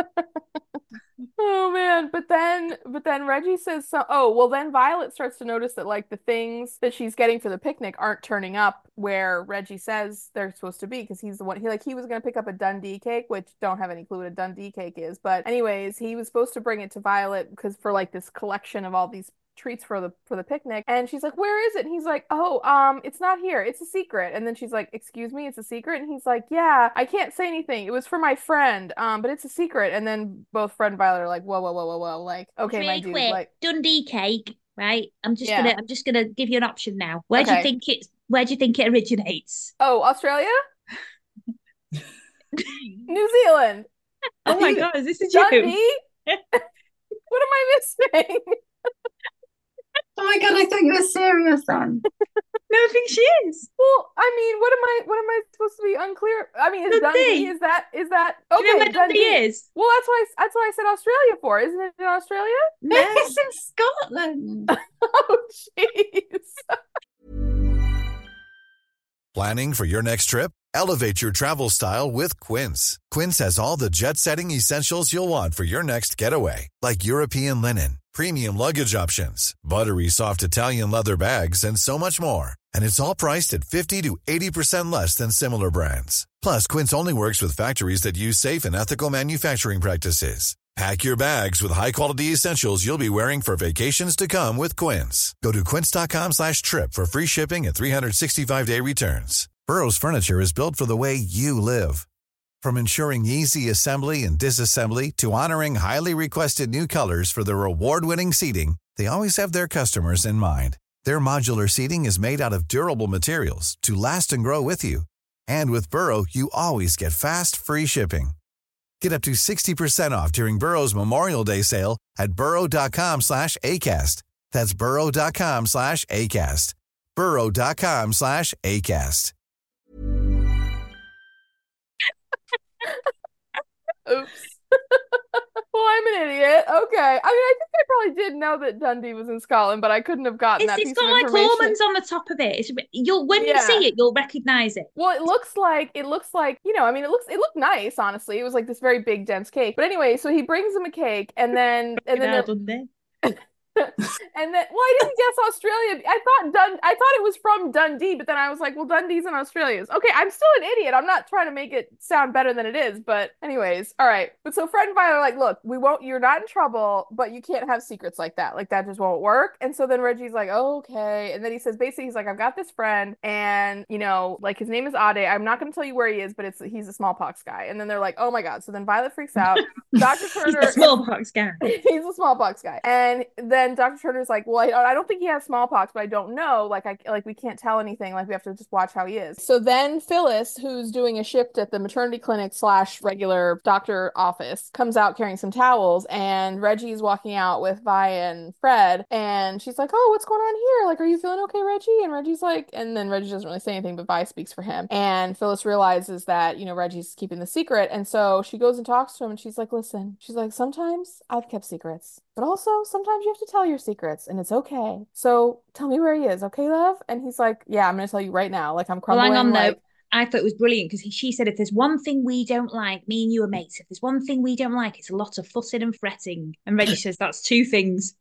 Oh man, but then but then Reggie says so oh, well then Violet starts to notice that like the things that she's getting for the picnic aren't turning up where Reggie says they're supposed to be because he's the one he like he was gonna pick up a Dundee cake, which don't have any clue what a Dundee cake is. But anyways, he was supposed to bring it to Violet because for like this collection of all these treats for the for the picnic, and she's like, "Where is it?" And he's like, "Oh, um it's not here, it's a secret." And then she's like, "Excuse me, it's a secret?" And he's like, "Yeah, I can't say anything, it was for my friend, um but it's a secret." And then both Fred and Violet are like, whoa whoa whoa whoa whoa like, okay, my Really dude, quick, like, Dundee cake, right? I'm just Yeah. gonna I'm just gonna give you an option now. Where do you Okay. think it's where do you think it originates? oh, Australia, New Zealand, Oh my God, is this a joke? Dundee. What am I missing? Oh my God, I thought you were serious then. No, I think she is. Well, I mean, what am I what am I supposed to be unclear? I mean, is Dundee. Dundee, is that is that Do you know okay, where Dundee Dundee is? Well, that's why that's what I said Australia for. Isn't it in Australia? No, it's in Scotland. Oh, jeez. Planning for your next trip? Elevate your travel style with Quince. Quince has all the jet-setting essentials you'll want for your next getaway, like European linen, premium luggage options, buttery soft Italian leather bags, and so much more. And it's all priced at fifty to eighty percent less than similar brands. Plus, Quince only works with factories that use safe and ethical manufacturing practices. Pack your bags with high-quality essentials you'll be wearing for vacations to come with Quince. Go to quince.com slash trip for free shipping and three sixty-five day returns. Burrow's furniture is built for the way you live. From ensuring easy assembly and disassembly to honoring highly requested new colors for their award-winning seating, they always have their customers in mind. Their modular seating is made out of durable materials to last and grow with you. And with Burrow, you always get fast, free shipping. Get up to sixty percent off during Burrow's Memorial Day sale at burrow.com slash ACAST. That's burrow.com slash ACAST. burrow.com slash ACAST. Oops. Well, I'm an idiot. Okay. I mean, I think I probably did know that Dundee was in Scotland, but I couldn't have gotten It's, that it's piece got of like information. almonds on the top of it. It's, you'll when Yeah. you see it, you'll recognise it. Well, it looks like it looks like, you know, I mean, it looks it looked nice, honestly. It was like this very big, dense cake. But anyway, so he brings him a cake, and then and then Well they're- done there. and then, well, I didn't guess Australia. I thought Dun I thought it was from Dundee, but then I was like, well, Dundee's in Australia. Okay, I'm still an idiot. I'm not trying to make it sound better than it is, but anyways, all right. But so Fred and Violet are like, look, we won't, you're not in trouble, but you can't have secrets like that. Like that just won't work. And so then Reggie's like, oh, okay. And then he says, basically, he's like, I've got this friend, and you know, like his name is Ade. I'm not going to tell you where he is, but it's he's a smallpox guy. And then they're like, oh my God. So then Violet freaks out. Doctor Turner, He's a smallpox guy. he's a smallpox guy. And then Doctor Turner's like, well, I, I don't think he has smallpox, but I don't know. Like, I like we can't tell anything. Like, we have to just watch how he is. So then Phyllis, who's doing a shift at the maternity clinic slash regular doctor office, comes out carrying some towels, and Reggie's walking out with Vi and Fred, and she's like, oh, what's going on here? Like, are you feeling okay, Reggie? And Reggie's like, and then Reggie doesn't really say anything, but Vi speaks for him. And Phyllis realizes that, you know, Reggie's keeping the secret, and so she goes and talks to him, and she's like, listen, she's like, sometimes I've kept secrets, but also sometimes you have to tell your secrets, and it's okay. So tell me where he is, okay, love? And he's like, yeah, I'm gonna tell you right now. Like, I'm Well, crumbling. hang on like... though. I thought it was brilliant because she said if there's one thing we don't like, me and you are mates, if there's one thing we don't like, it's a lot of fussing and fretting. And Reggie says that's two things.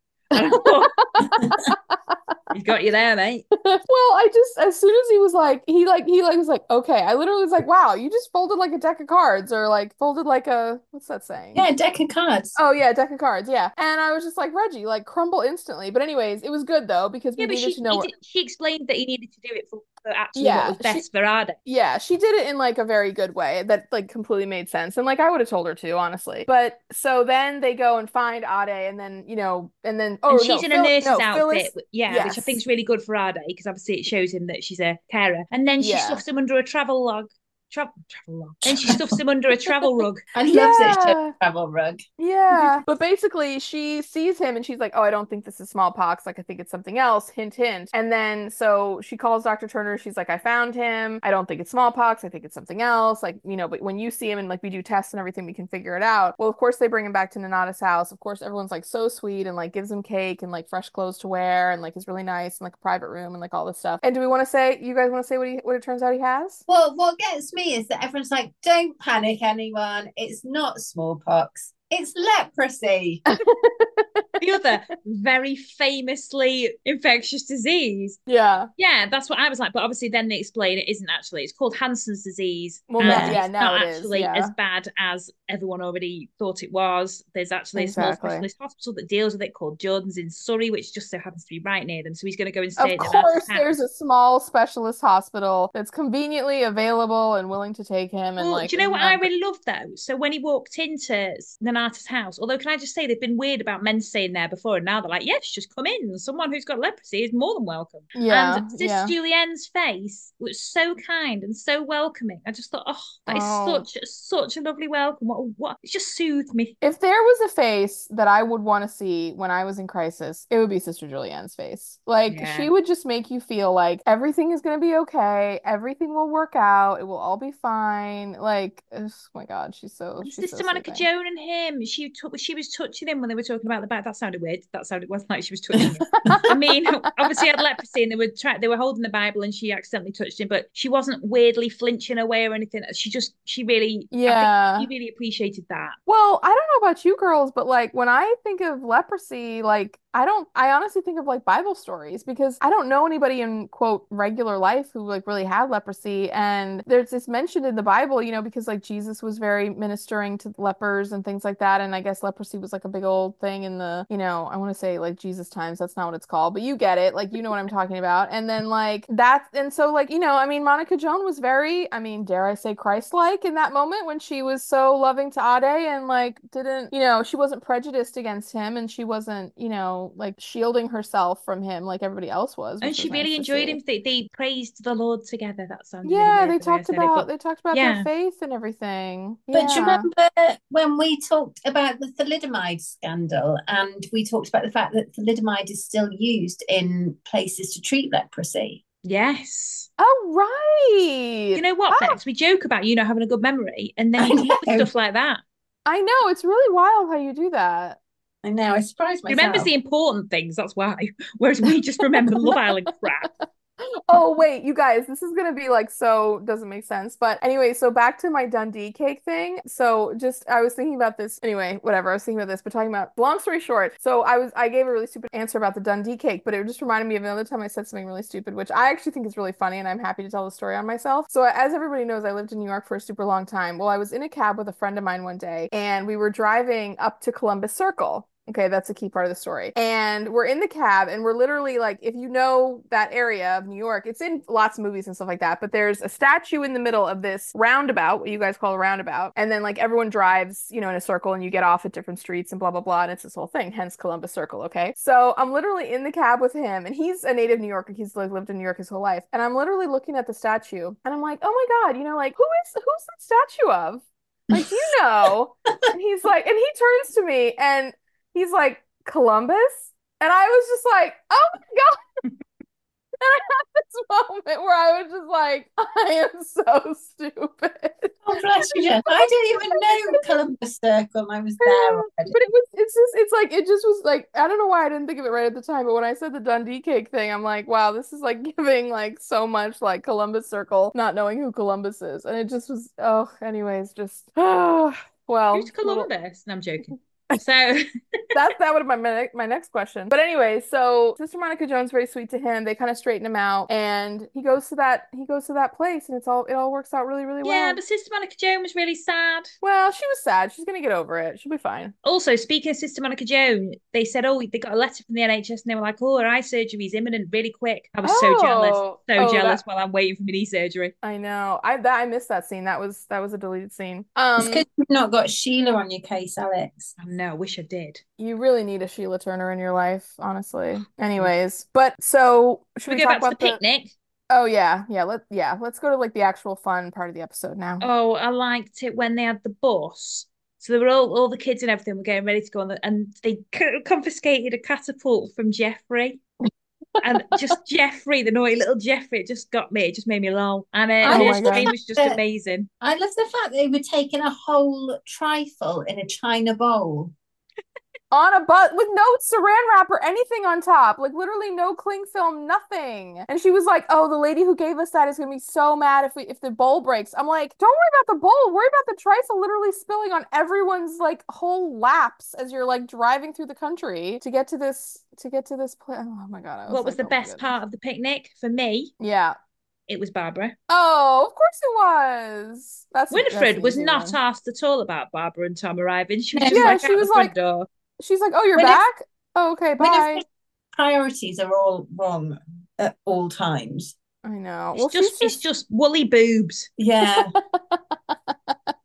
He's got you there, mate. Well, I just, as soon as he was like, he like, he like was like, okay. I literally was like, wow, you just folded like a deck of cards, or like folded like a, what's that saying? Yeah, deck of cards. Oh yeah, deck of cards, yeah. And I was just like, Reggie, like crumble instantly. But anyways, it was good though, because we Yeah, but needed she, to know he what... did- she explained that he needed to do it for, for actually Yeah, what was best she- for Ade. Yeah, she did it in like a very good way that like completely made sense. And like I would have told her to, honestly. But so then they go and find Ade, and then, you know, and then oh and she's no, in a Phil- nurse's no, outfit, Phyllis- yeah, yes. which I think is really good for Ade because obviously it shows him that she's a carer. And then she Yeah. stuffs him under a travel log. Travel, travel log. Then she stuffs him under a travel rug. I love that she Yeah. had a travel rug. Yeah, but basically she sees him and she's like, oh, I don't think this is smallpox. Like, I think it's something else. Hint, hint. And then so she calls Doctor Turner. She's like, I found him. I don't think it's smallpox. I think it's something else. Like, you know, but when you see him and like we do tests and everything, we can figure it out. Well, of course, they bring him back to Nanada's house. Of course, everyone's like so sweet and like gives him cake and like fresh clothes to wear and like is really nice and like a private room and like all this stuff. And do we want to say, you guys want to say what he what it turns out he has? Well, what gets me is that everyone's like, don't panic, anyone. It's not smallpox. It's leprosy. The other very famously infectious disease. Yeah. Yeah, that's what I was like. But obviously, then they explain it isn't actually. It's called Hansen's disease. Well, and yeah, it's now not it is, actually yeah. as bad as everyone already thought it was. There's actually a small Exactly. specialist hospital that deals with it called Jordan's in Surrey, which just so happens to be right near them. So he's going to go and stay Of at Nanada's course, house. there's a small specialist hospital that's conveniently available and willing to take him. And Well, like, do you know what I have- really loved though? So when he walked into Nanata's house, although can I just say they've been weird about men just saying there before, and now they're like, yes, just come in. Someone who's got leprosy is more than welcome. Yeah, and Sister yeah. Julienne's face was so kind and so welcoming. I just thought, oh, that is Oh. such such a lovely welcome. What what it just soothed me. If there was a face that I would want to see when I was in crisis, it would be Sister Julienne's face. Like, Yeah. she would just make you feel like everything is going to be okay, everything will work out, it will all be fine. Like, oh my God, she's so And she's Sister so Monica soothing. Joan and him, she took she was touching him when they were talking about the back. That sounded weird. That sounded it wasn't like she was touching him. I mean, obviously he had leprosy and they were try they were holding the Bible and she accidentally touched him, but she wasn't weirdly flinching away or anything. She just she really Yeah. I think she really appreciated that. Well, I don't know about you girls, but like when I think of leprosy, like I don't, I honestly think of like Bible stories because I don't know anybody in quote regular life who like really had leprosy. And there's this mentioned in the Bible, you know, because like Jesus was very ministering to lepers and things like that. And I guess leprosy was like a big old thing in the, you know, I want to say like Jesus times. That's not what it's called, but you get it. Like, you know what I'm talking about. And then like that, and so like, you know, I mean, Monica Joan was very, I mean, dare I say Christ-like in that moment when she was so loving to Ade and like didn't, you know, she wasn't prejudiced against him and she wasn't, you know, like shielding herself from him like everybody else was, And which she was really nice to enjoyed see. him. They, they praised the Lord together. That sounded really Yeah, weird they the way I talked said it, about but they talked about their yeah. faith and everything. But do you Yeah. remember when we talked about the thalidomide scandal and we talked about the fact that thalidomide is still used in places to treat leprosy? Yes. Oh, right. You know what, Oh, Bex? We joke about you not having a good memory, and then I you come up with know. stuff like that. I know. It's really wild how you do that. I know, I surprised He remembers myself. the important things, that's why. Whereas we just remember Love Island crap. Oh, wait, you guys, this is gonna be like so doesn't make sense. But anyway, so back to my Dundee cake thing. So just I was thinking about this anyway, whatever. I was thinking about this, but talking about long story short. So I was I gave a really stupid answer about the Dundee cake, but it just reminded me of another time I said something really stupid, which I actually think is really funny, and I'm happy to tell the story on myself. So as everybody knows, I lived in New York for a super long time. Well, I was in a cab with a friend of mine one day, and we were driving up to Columbus Circle. Okay, that's a key part of the story. And we're in the cab and we're literally like, if you know that area of New York, it's in lots of movies and stuff like that, but there's a statue in the middle of this roundabout, what you guys call a roundabout. And then like everyone drives, you know, in a circle and you get off at different streets and blah, blah, blah. And it's this whole thing, hence Columbus Circle. Okay. So I'm literally in the cab with him and he's a native New Yorker. He's like lived in New York his whole life. And I'm literally looking at the statue and I'm like, oh my God, you know, like who is, who's that statue of? Like, do you know? And he's like, and he turns to me and he's like, Columbus? And I was just like, oh my God. And I had this moment where I was just like, I am so stupid. Oh, bless you, Jen. I didn't even know Columbus Circle. I was there already. But it was, it's just, it's like, it just was like, I don't know why I didn't think of it right at the time, but when I said the Dundee cake thing, I'm like, wow, this is like giving like so much like Columbus Circle, not knowing who Columbus is. And it just was, oh, anyways, just, oh, well. Who's little- Columbus? No, I'm joking. So that that would have been my, my next question. But anyway, so Sister Monica Jones very sweet to him. They kind of straighten him out, and he goes to that he goes to that place, and it's all it all works out really really well. yeah, but Sister Monica Joan was really sad. Well, she was sad. She's gonna get over it. She'll be fine. Also, speaking of Sister Monica Joan, they said, oh, they got a letter from the N H S and they were like, oh, her eye surgery is imminent really quick. I was so jealous, Oh. so Oh, jealous that- while I'm waiting for my knee surgery. I know. I that I missed that scene. That was that was a deleted scene. It's Um, because you've not got Sheila on your case, Alex. Oh, no, I wish I did. you really need a Sheila Turner in your life, honestly. Anyways, but so should we, we, go talk back to the about the picnic? Oh yeah, yeah. Let yeah. Let's go to like the actual fun part of the episode now. Oh, I liked it when they had the bus. So they were all, all the kids and everything were getting ready to go on the, and they c- confiscated a catapult from Jeffrey. And just Jeffrey, the naughty little Jeffrey, it just got me. It just made me lol. And uh, Oh my Nurse God. Jane was just amazing. I love the fact that they were taking a whole trifle in a china bowl. On a butt with no saran wrap or anything on top, like literally no cling film, nothing. And she was like, "Oh, the lady who gave us that is gonna be so mad if we if the bowl breaks." I'm like, "Don't worry about the bowl. Worry about the trifle literally spilling on everyone's like whole laps as you're like driving through the country to get to this to get to this place." Oh my God! I was What was like, the "Oh my best goodness." part of the picnic for me? Yeah. It was Barbara. Oh, of course it was. That's that's Winifred an was easy not one. asked at all about Barbara and Tom arriving. She was just Yeah, like she out was the front like- door. She's like, "Oh, you're Winif- back? Oh, okay, bye." Winifred's priorities are all wrong at all times. I know. It's Well, just, she's it's just woolly boobs. Yeah. Oh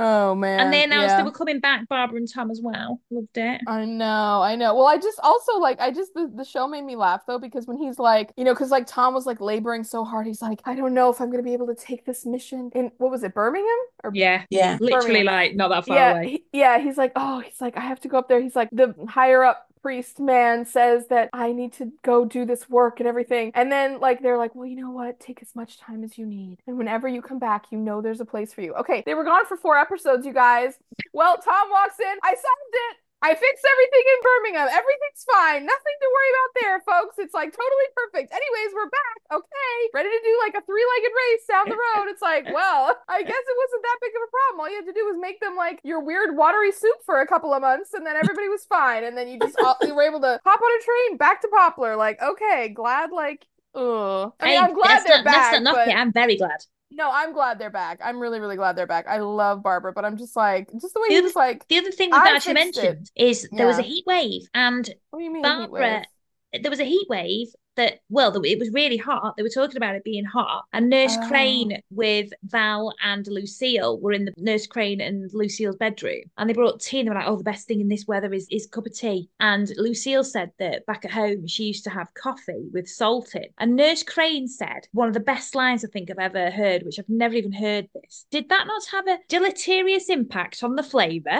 Oh man. And they announced yeah. they were coming back, Barbara and Tom as well. Loved it. I know, I know. Well, I just also like I just the, the show made me laugh though, because when he's like, you know, because like Tom was like laboring so hard, he's like, I don't know if I'm gonna be able to take this mission in what was it, Birmingham? Or Yeah. Yeah. Literally Birmingham. like not that far yeah, away. he- yeah, he's like, oh, he's like, I have to go up there. He's like, the higher up priest man says that I need to go do this work and everything. And then like they're like, well, you know what? Take as much time as you need. And whenever you come back, you know there's a place for you. Okay, they were gone for four episodes, you guys. Well, Tom walks in. I solved it. I fixed everything in Birmingham. Everything's fine. Nothing to worry about there, folks. It's like totally perfect. Anyways, we're back. Okay. Ready to do like a three-legged race down the road. It's like, well, I guess it wasn't that big of a problem. All you had to do was make them like your weird watery soup for a couple of months, and then everybody was fine. And then you just all, you were able to hop on a train back to Poplar. Like, okay, glad like, ugh. I mean, Hey, I'm glad let's they're not, let's back, not knock but it. I'm very glad. no, I'm glad they're back. I'm really, really glad they're back. I love Barbara, but I'm just like, just the way The he other, was like, the other thing I that actually fixed it. mentioned is there was a Yeah. heat wave, and What do you mean heat Barbara, wave? there was a heat wave that, well, it was really hot. They were talking about it being hot. And Nurse Oh. Crane with Val and Lucille were in the Nurse Crane and Lucille's bedroom. And they brought tea and they were like, oh, the best thing in this weather is, is a cup of tea. And Lucille said that back at home, she used to have coffee with salt in. And Nurse Crane said, one of the best lines I think I've ever heard, which I've never even heard this. Did that not have a deleterious impact on the flavour?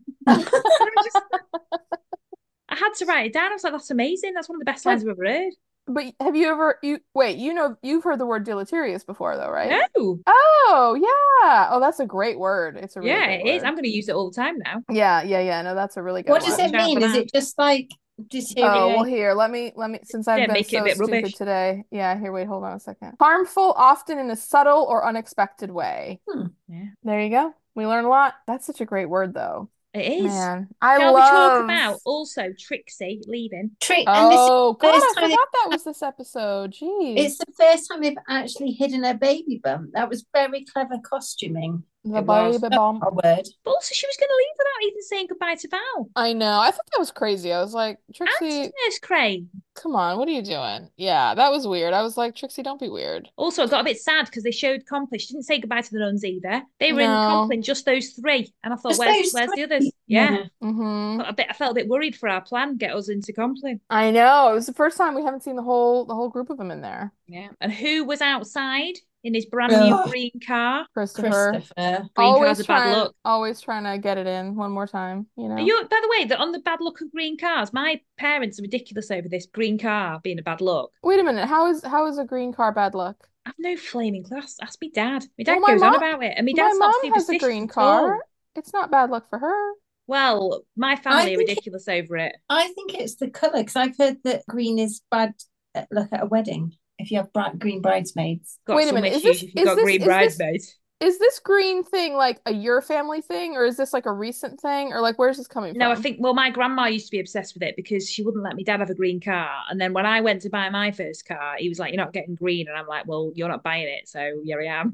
I had to write it down. I was like, that's amazing. That's one of the best lines I've ever heard. But have you ever you wait, you know you've heard the word deleterious before though, right? No. Oh, yeah. Oh, that's a great word. It's a really Yeah, great it is. word. I'm going to use it all the time now. Yeah, yeah, yeah. No, that's a really good What does one. it Down mean? for Is that. it just like Oh, well, deteriorate? here, let me let me since I've Yeah, been make it a so bit stupid rubbish. today. Yeah, here, wait, hold on a second. Harmful, often in a subtle or unexpected way. Hmm. Yeah, There you go. We learn a lot. That's such a great word though. it is. Man, I Shall we talk love about also Trixie leaving? Trick, and this is Oh, the God, first I time forgot that was this episode. Jeez. it's the first time they've actually hidden her baby bump. That was very clever costuming. The It was. baby That's bomb. a word. But also, she was going to leave without even saying goodbye to Val. I know. I thought that was crazy. I was like, And Trixie, to Nurse Crane. come on, what are you doing? Yeah, that was weird. I was like, Trixie, don't be weird. Also, I got a bit sad because they showed Compline. She didn't say goodbye to the nuns either. They were in No. Compline, just those three. And I thought, Just where's, those where's the three. others? Yeah. Yeah. Mm-hmm. I, bit, I felt a bit worried for our plan, get us into Compline. I know. It was the first time we haven't seen the whole the whole group of them in there. Yeah. And who was outside in his brand new Ugh. green car? Christopher. Christopher. Green Always cars are bad trying, luck. always trying to get it in one more time, you know. Are you, by the way, that on the bad luck of green cars, my parents are ridiculous over this green car being a bad luck. Wait a minute. How is how is a green car bad luck? I've no flaming clue. Ask, ask me dad. My dad Well, my goes on mom- about it, and my My dad's not mom has a superstitious green at car. all. It's not bad luck for her. Well, my family are think it- ridiculous over it. I think it's the colour because I've heard that green is bad at, like at a wedding if you have bright green bridesmaids. Got Wait a some minute, is issues this- if you've is got this- green is this- bridesmaids. Is this green thing like a your family thing, or is this like a recent thing, or like where's this coming No, I from? think, well, my grandma used to be obsessed with it because she wouldn't let me dad have a green car. And then when I went to buy my first car, he was like, you're not getting green. And I'm like, well, you're not buying it. So here I am.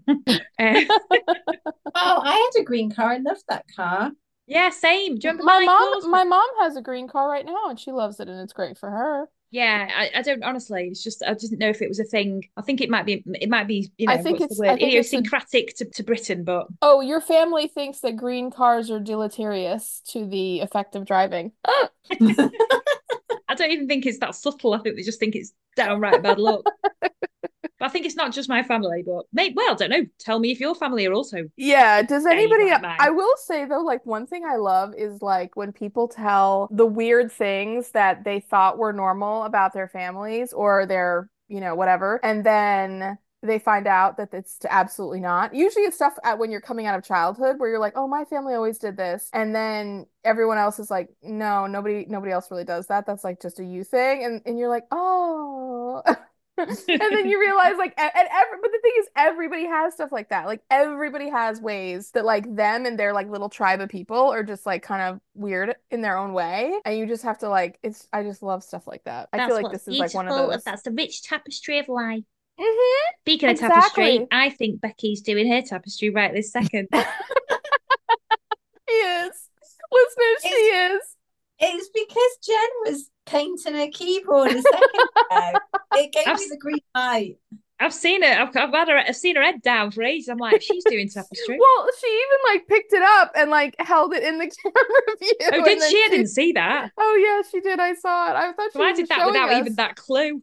Uh, Oh, I had a green car. I loved that car. yeah, same. Do you remember My my mom, cars? my mom has a green car right now, and she loves it, and it's great for her. Yeah, I, I don't honestly. It's just I didn't know if it was a thing. I think it might be. It might be. You know, I think what's it's- the I word? think it's a- Idiosyncratic to, to Britain, but Oh, your family thinks that green cars are deleterious to the effect of driving. I don't even think it's that subtle. I think they just think it's downright bad luck. But I think it's not just my family, but mate, well, I don't know. Tell me if your family are also. Yeah, does Same anybody like mine. I will say though, like one thing I love is like when people tell the weird things that they thought were normal about their families or their, you know, whatever, and then they find out that it's absolutely not. Usually it's stuff at when you're coming out of childhood where you're like, "Oh, my family always did this." And then everyone else is like, "No, nobody nobody else really does that. That's like just a you thing." And and you're like, "Oh." And then you realize like and, and every but the thing is everybody has stuff like that. Like everybody has ways that like them and their like little tribe of people are just like kind of weird in their own way. And you just have to like it's I just love stuff like that. I That's feel like what's this is like one of beautiful. those. That's the rich tapestry of life. Mhm. Speaking of Exactly. tapestry, I think Becky's doing her tapestry right this second. She is. Listeners, she is. It's because Jen was painting her keyboard a second ago. It gave I've- me the green light. I've seen her. I've, I've had her. I've seen her head down for ages. I'm like, she's doing tapestry. Well, she even like picked it up and like held it in the camera view. Oh, did she? I didn't see that. Oh yeah, she did. I saw it. I thought she so was I did that showing without us. even that clue.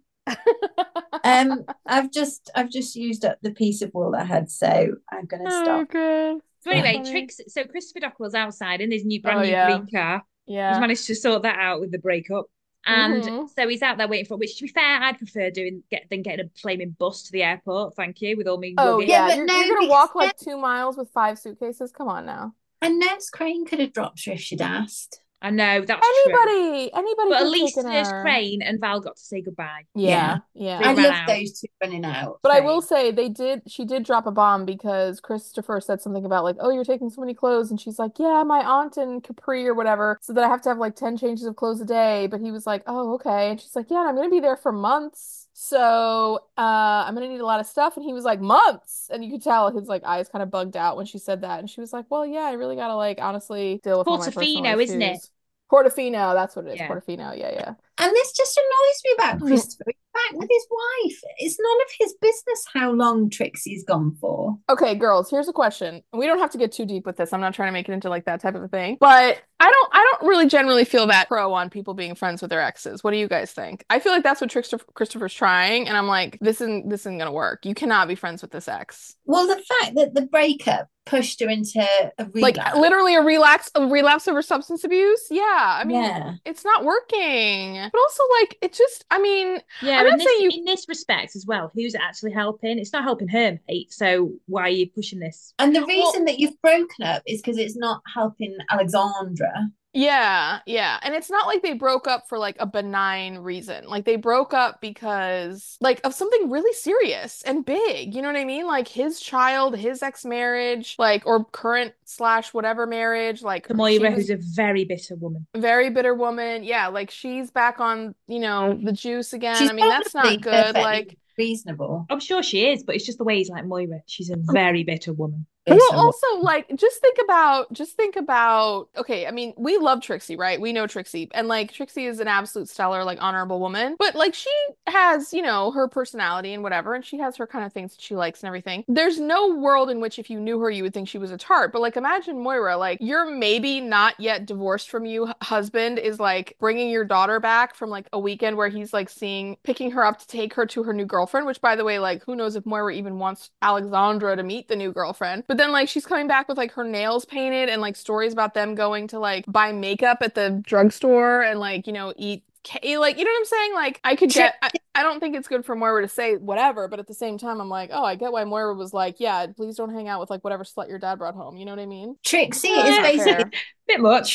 um, I've just I've just used up the piece of wool I had, so I'm gonna Oh stop. god. So anyway, funny. Trix. So Christopher Dockwell's outside in his new brand Oh, new yeah. green car. Yeah. He's managed to sort that out with the breakup. And Mhm. so he's out there waiting for it, which to be fair, I'd prefer doing get than getting a flaming bus to the airport. Thank you, with all me Oh luggage. yeah, but you're, no, you're gonna because walk like then- two miles with five suitcases. Come on now. And Nurse Crane could have dropped her if she'd asked. I know that's true. Anybody, anybody. But could at have least taken Nurse her. Crane and Val got to say goodbye. Yeah, yeah. They I ran love out. those two running out. But I so- will say they did. She did drop a bomb because Christopher said something about like, "Oh, you're taking so many clothes," and she's like, "Yeah, my aunt in Capri or whatever, so that I have to have like ten changes of clothes a day." But he was like, "Oh, okay," and she's like, "Yeah, and I'm gonna be there for months, so uh, I'm gonna need a lot of stuff." And he was like, "Months," and you could tell his like eyes kind of bugged out when she said that, and she was like, "Well, yeah, I really gotta like honestly deal with all my personal Portofino, isn't it? issues." Portofino, that's what it is. Yeah. Portofino, yeah, yeah. And this just annoys me about Mhm. Christopher. He's back with his wife. It's none of his business how long Trixie's gone for. Okay, girls, here's a question. We don't have to get too deep with this. I'm not trying to make it into like that type of a thing. But I don't I don't really generally feel that pro on people being friends with their exes. What do you guys think? I feel like that's what Trixter- Christopher's trying, and I'm like, this isn't this isn't gonna work. You cannot be friends with this ex. Well, the fact that the breakup pushed her into a relapse. Like literally a relapse a relapse over substance abuse. Yeah. I mean Yeah. it's not working. But also like it just I mean Yeah, I'm in not this, saying you in this respect as well, who's actually helping? It's not helping her, mate. So why are you pushing this? And the reason that you've broken up is because it's not helping Alexandra. Yeah, yeah. And it's not like they broke up for like a benign reason. Like they broke up because like of something really serious and big. You know what I mean? Like his child, his ex-marriage, like or current slash whatever marriage, like The Moira, she was who's a very bitter woman. a very bitter woman. Yeah, like she's back on, you know, the juice again. She's I mean, that's probably not good. perfectly Like reasonable. I'm sure she is, but it's just the way he's like Moira. She's a very bitter woman. well, So- also like just think about just think about okay, I mean, we love Trixie, right? We know Trixie. And like Trixie is an absolute stellar, like honorable woman. But like she has, you know, her personality and whatever, and she has her kind of things that she likes and everything. There's no world in which if you knew her, you would think she was a tart. But like imagine Moira, like your maybe not yet divorced from you h- husband is like bringing your daughter back from like a weekend where he's like seeing picking her up to take her to her new girlfriend, which by the way, like who knows if Moira even wants Alexandra to meet the new girlfriend. But then like she's coming back with like her nails painted and like stories about them going to like buy makeup at the drugstore and like, you know, eat ca- like you know what I'm saying? Like I could get I, I don't think it's good for Moira to say whatever, but at the same time I'm like, oh, I get why Moira was like, yeah, please don't hang out with like whatever slut your dad brought home. You know what I mean? Trixie Yeah, is fair. basically Bit much.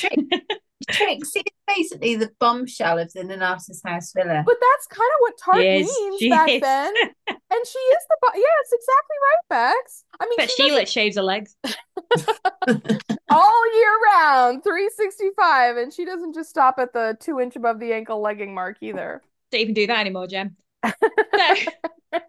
Trixie is basically the bombshell of the Nanasis House Villa. But that's kind of what tart She is, means she back is. then. And she is the bo- yeah, it's exactly right, Bex. I mean, But she Sheila doesn't- shaves her legs. all year round, three sixty-five, and she doesn't just stop at the two inch above the ankle legging mark either. Don't even do that anymore, Jem. So,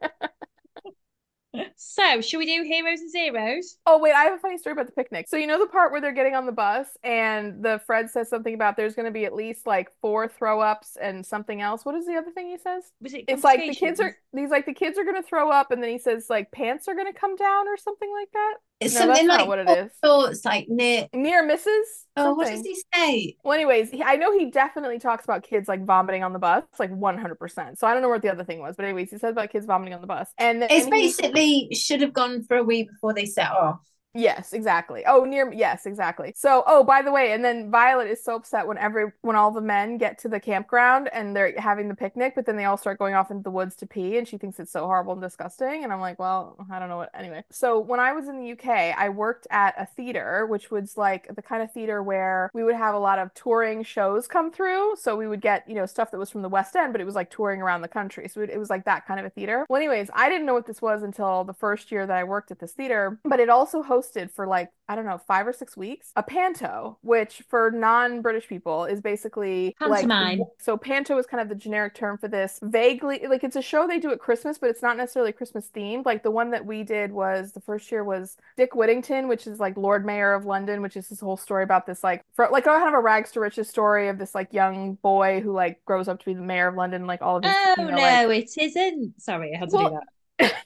so should we do heroes and zeros? Oh, wait, I have a funny story about the picnic. So, you know the part where they're getting on the bus and the Fred says something about there's going to be at least like four throw ups and something else. What is the other thing he says? Was it It's like the kids are, confiscation? he's like, the kids are going to throw up, and then he says like pants are going to come down or something like that. It's No, something that's like not what it four is. thoughts, like near. Near misses? Oh, what does Something. he say? Well, anyways, he, I know he definitely talks about kids like vomiting on the bus, like one hundred percent. So I don't know what the other thing was, but anyways, he says about kids vomiting on the bus. And then It's he- basically should have gone for a wee before they set off. Yes, exactly. Oh, near yes, exactly. So, oh, by the way, and then Violet is so upset when every when all the men get to the campground and they're having the picnic, but then they all start going off into the woods to pee, and she thinks it's so horrible and disgusting. And I'm like, well, I don't know what. Anyway, so when I was in the U K, I worked at a theater, which was like the kind of theater where we would have a lot of touring shows come through. So we would get, you know, stuff that was from the West End, but it was like touring around the country. So it, it was like that kind of a theater. Well, anyways, I didn't know what this was until the first year that I worked at this theater, but it also hosted for like, I don't know, five or six weeks, a panto, which for non-British people is basically Pantomime. like, so panto is kind of the generic term for this. Vaguely, like it's a show they do at Christmas, but it's not necessarily Christmas themed. Like the one that we did was, the first year was Dick Whittington, which is like Lord Mayor of London, which is this whole story about this like, for like kind of a rags to riches story of this like young boy who like grows up to be the mayor of London, like all of his, Oh you know, no, like, it isn't. Sorry, I had to Well, do that.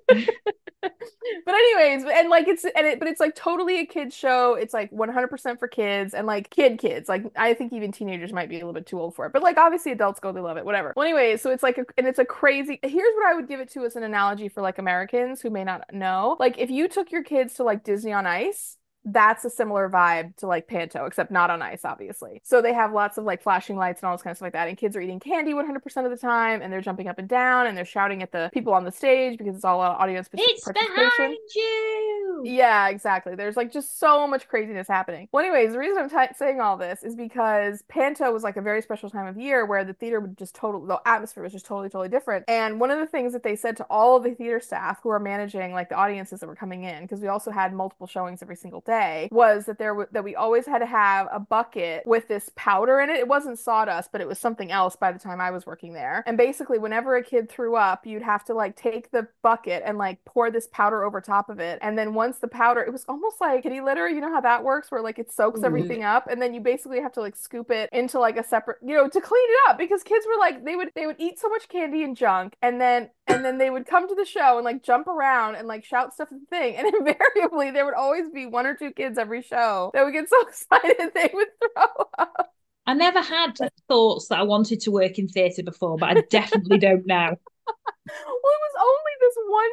But anyways, and like it's and it but it's like totally a kid's show. It's like one hundred percent for kids and like kid kids. Like I think even teenagers might be a little bit too old for it. But like obviously adults go, they love it, whatever. Well, anyways, so it's like a, and it's a crazy. Here's what I would give it to as an analogy for like Americans who may not know. Like if you took your kids to like Disney on Ice, that's a similar vibe to like Panto, except not on ice, obviously. So they have lots of like flashing lights and all this kind of stuff like that. And kids are eating candy one hundred percent of the time, and they're jumping up and down, and they're shouting at the people on the stage because it's all audience It's participation. behind you. Yeah, exactly. There's like just so much craziness happening. Well, anyways, the reason I'm t- saying all this is because Panto was like a very special time of year where the theater would just totally, the atmosphere was just totally, totally different. And one of the things that they said to all of the theater staff who are managing like the audiences that were coming in, because we also had multiple showings every single day, was that there w- that we always had to have a bucket with this powder in it. It wasn't sawdust, but it was something else by the time I was working there. And basically, whenever a kid threw up, you'd have to like take the bucket and like pour this powder over top of it. And then once the powder, it was almost like kitty litter. You know how that works, where like it soaks everything up, and then you basically have to like scoop it into like a separate, you know, to clean it up, because kids were like they would they would eat so much candy and junk, and then and then they would come to the show and like jump around and like shout stuff at the thing, and invariably there would always be one or two kids every show that would get so excited they would throw up. I never had thoughts that I wanted to work in theatre before, but I definitely don't now. Well, it was only this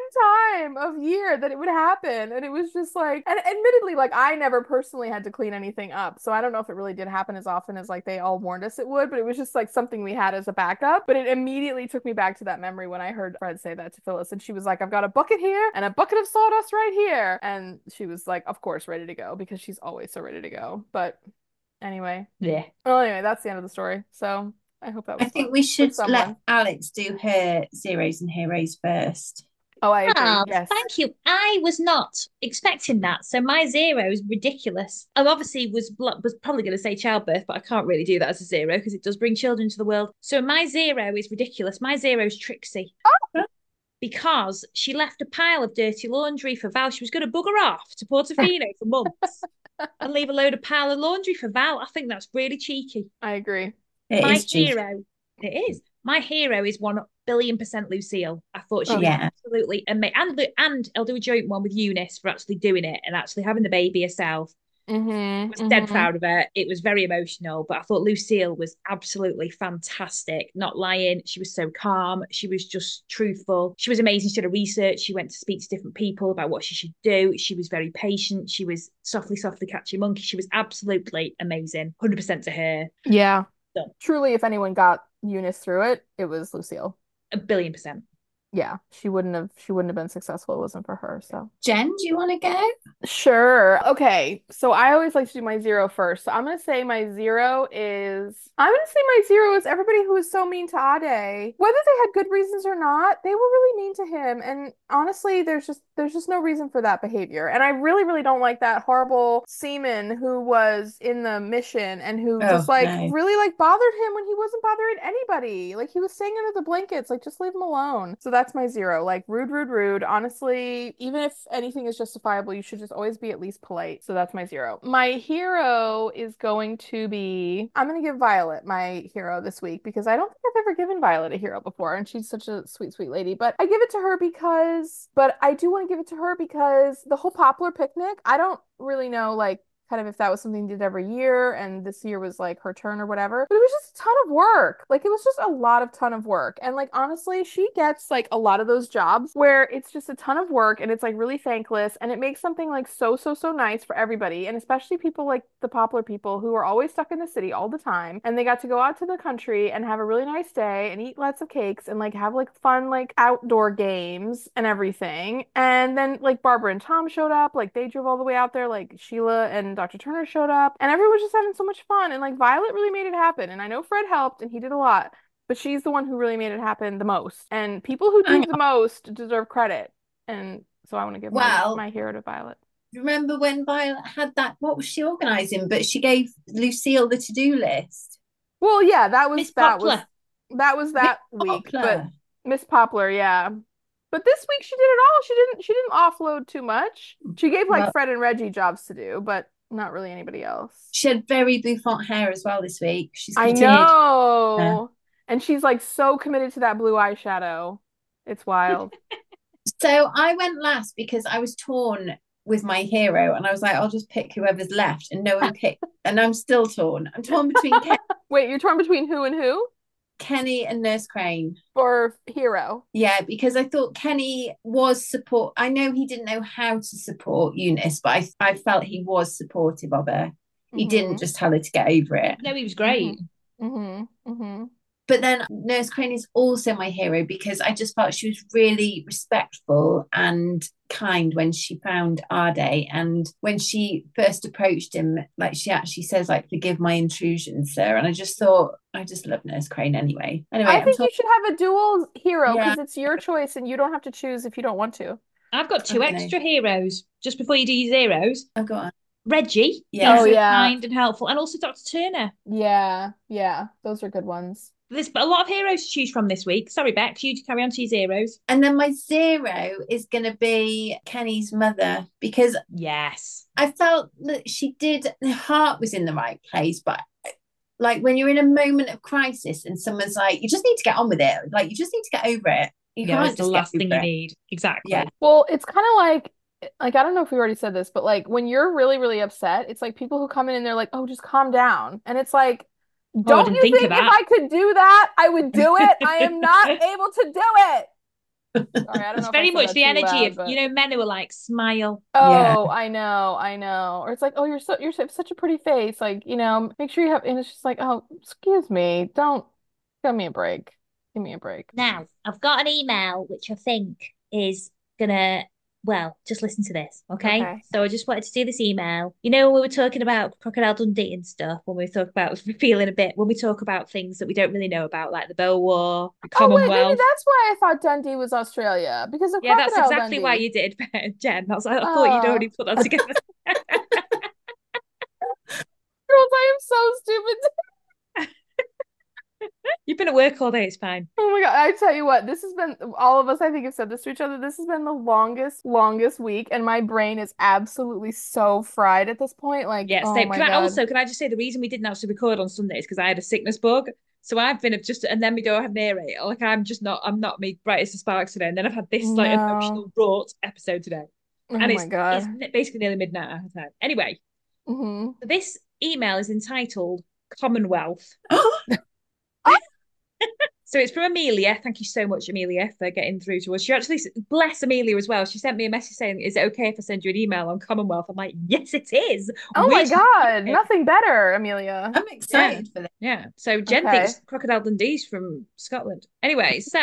one time of year that it would happen, and it was just like, and admittedly, like I never personally had to clean anything up, so I don't know if it really did happen as often as like they all warned us it would, but it was just like something we had as a backup. But it immediately took me back to that memory when I heard Fred say that to Phyllis, and she was like, "I've got a bucket here and a bucket of sawdust right here," and she was like, of course, ready to go, because she's always so ready to go. But anyway, yeah. Well, anyway, that's the end of the story. So I hope that was I think fun we should for let someone. Alex do her zeros and heroes first. Oh, I agree. Oh, Yes. thank you. I was not expecting that. So my zero is ridiculous. I obviously was bl- was probably going to say childbirth, but I can't really do that as a zero because it does bring children to the world. So my zero is ridiculous. My zero is Trixie. Oh. Because she left a pile of dirty laundry for Val. She was going to bugger off to Portofino for months and leave a load of pile of laundry for Val. I think that's really cheeky. I agree. It my is cheeky. hero, it is. My hero is one billion percent Lucille. I thought she Oh, was yeah. absolutely amazing. And, and I'll do a joint one with Eunice for actually doing it and actually having the baby herself. Mm-hmm, I was dead mm-hmm. proud of her. It was very emotional, but I thought Lucille was absolutely fantastic. Not lying. She was so calm. She was just truthful. She was amazing. She did a research. She went to speak to different people about what she should do. She was very patient. She was softly, softly catching monkey. She was absolutely amazing. one hundred percent to her. Yeah. Done. Truly, if anyone got Eunice through it, it was Lucille. A billion percent. Yeah, she wouldn't have she wouldn't have been successful if it wasn't for her. So Jen, do you want to go? sure. Okay. So I always like to do my zero first. So I'm gonna say my zero is I'm gonna say my zero is everybody who was so mean to Ade. Whether they had good reasons or not, they were really mean to him. And honestly, there's just there's just no reason for that behavior. And I really, really don't like that horrible seaman who was in the mission and who Oh, just like no. really like bothered him when he wasn't bothering anybody. Like he was staying under the blankets. Like just leave him alone. So that's my zero. Like rude, rude, rude. Honestly, even if anything is justifiable, you should just always be at least polite. So that's my zero. My hero is going to be, I'm going to give Violet my hero this week because I don't think I've ever given Violet a hero before. And she's such a sweet, sweet lady. But I give it to her because, but I do want to give it to her because the whole Poplar picnic, I don't really know, like, kind of if that was something you did every year and this year was like her turn or whatever. But it was just a ton of work. Like it was just a lot of ton of work. And like honestly, she gets like a lot of those jobs where it's just a ton of work and it's like really thankless and it makes something like so, so, so nice for everybody. And especially people like the Poplar people who are always stuck in the city all the time. And they got to go out to the country and have a really nice day and eat lots of cakes and like have like fun like outdoor games and everything. And then like Barbara and Tom showed up, like they drove all the way out there, like Sheila and Doctor Turner showed up and everyone was just having so much fun. And like Violet really made it happen. And I know Fred helped and he did a lot, but she's the one who really made it happen the most. And people who do the most deserve credit. And so I want to give Well, my, my hero to Violet. Remember when Violet had that, what was she organising? But she gave Lucille the to-do list. Well, yeah, that was Miss that was Poplar. that was that Miss week. But Poplar. Miss Poplar, yeah. But this week she did it all. She didn't she didn't offload too much. She gave like Well- Fred and Reggie jobs to do, but not really anybody else. She had very bouffant hair as well this week. She's I continued. know. And she's like so committed to that blue eyeshadow. It's wild. So I went last because I was torn with my hero, and I was like, I'll just pick whoever's left, and no one picked, and I'm still torn. I'm torn between Ken- Wait, you're torn between who and who Kenny and Nurse Crane. for hero? Yeah, because I thought Kenny was support. I know he didn't know how to support Eunice, but I I felt he was supportive of her. He Mhm. didn't just tell her to get over it. No, he was great. Mm-hmm. Mm-hmm. But then Nurse Crane is also my hero because I just felt she was really respectful and kind when she found Ade. And when she first approached him, like she actually says, like, forgive my intrusion, sir. And I just thought, I just love Nurse Crane anyway. Anyway, I I'm think talking. you should have a dual hero Yeah. because it's your choice and you don't have to choose if you don't want to. I've got two Okay. extra heroes. Just before you do your zeros, Oh, go on. Reggie, Yeah. he's Oh, so yeah. kind and helpful, and also Doctor Turner. Yeah, yeah, those are good ones. There's a lot of heroes to choose from this week. Sorry, Bex, you carry on to your zeros. And then my zero is going to be Kenny's mother because Yes. I felt that she did, her heart was in the right place, but like when you're in a moment of crisis and someone's like, you just need to get on with it. Like, you just need to get over it. You Yeah, can't it's the just last get thing over you it. need. Exactly. Yeah. Well, it's kind of like, like I don't know if we already said this, but like when you're really, really upset, it's like people who come in and they're like, "Oh, just calm down," and it's like, Oh, I don't didn't you think of think if that. I could do that, I would do it? I am not able to do it. Sorry, I don't It's know if I very said much that the too energy loud, of, but you know, men who are like, smile. Yeah. oh, I know, I know. Or it's like, oh, you're so you're so, such a pretty face. Like, you know, make sure you have. And it's just like, oh, excuse me, don't give me a break. Give me a break. Now, I've got an email which I think is gonna, well, just listen to this, okay? Okay. So I just wanted to do this email. You know, when we were talking about Crocodile Dundee and stuff, when we talk about feeling a bit, when we talk about things that we don't really know about, like the Boer War, the Oh wait, maybe Commonwealth. that's why I thought Dundee was Australia because of Yeah, that's Crocodile exactly why Dundee. you did, Jen. I was like, I thought you'd Oh, already put that together. girls, I am so stupid. You've been at work all day, it's fine. Oh my God, I tell you what, this has been all of us, I think, have said this to each other. This has been the longest, longest week, and my brain is absolutely so fried at this point. Like, Yeah, oh same. my Can I God. also, can I just say the reason we didn't actually record on Sunday is because I had a sickness bug. So I've been just, and then we don't have narrate. Like I'm just not, I'm not me brightest of sparks today. And then I've had this like No. emotional wrought episode today. Oh And my it's, God. it's n- basically nearly midnight our time. Anyway, hmm so this email is entitled Commonwealth. So it's from Amelia. Thank you so much, Amelia, for getting through to us. She actually, bless Amelia as well. She sent me a message saying, is it okay if I send you an email on Commonwealth? I'm like, yes, it is. Oh my Which- God, nothing better, Amelia. I'm excited for this. Yeah. So Jen Okay. thinks Crocodile Dundee's from Scotland. Anyway, so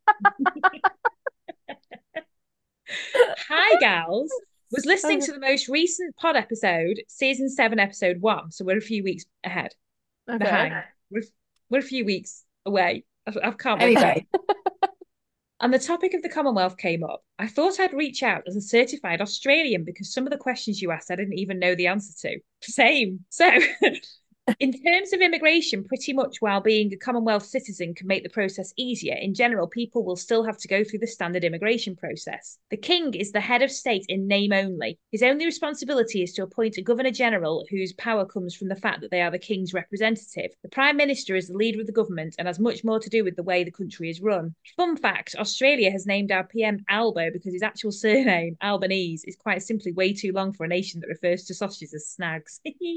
hi gals. Was listening Okay. to the most recent pod episode, season seven, episode one. So we're a few weeks ahead. Okay. Behind. We're, we're a few weeks away. I, I can't wait. Anyway, And the topic of the Commonwealth came up. I thought I'd reach out as a certified Australian because some of the questions you asked I didn't even know the answer to. Same. So in terms of immigration, pretty much while being a Commonwealth citizen can make the process easier, in general, people will still have to go through the standard immigration process. The King is the head of state in name only. His only responsibility is to appoint a Governor-General whose power comes from the fact that they are the King's representative. The Prime Minister is the leader of the government and has much more to do with the way the country is run. Fun fact, Australia has named our P M Albo because his actual surname, Albanese, is quite simply way too long for a nation that refers to sausages as snags.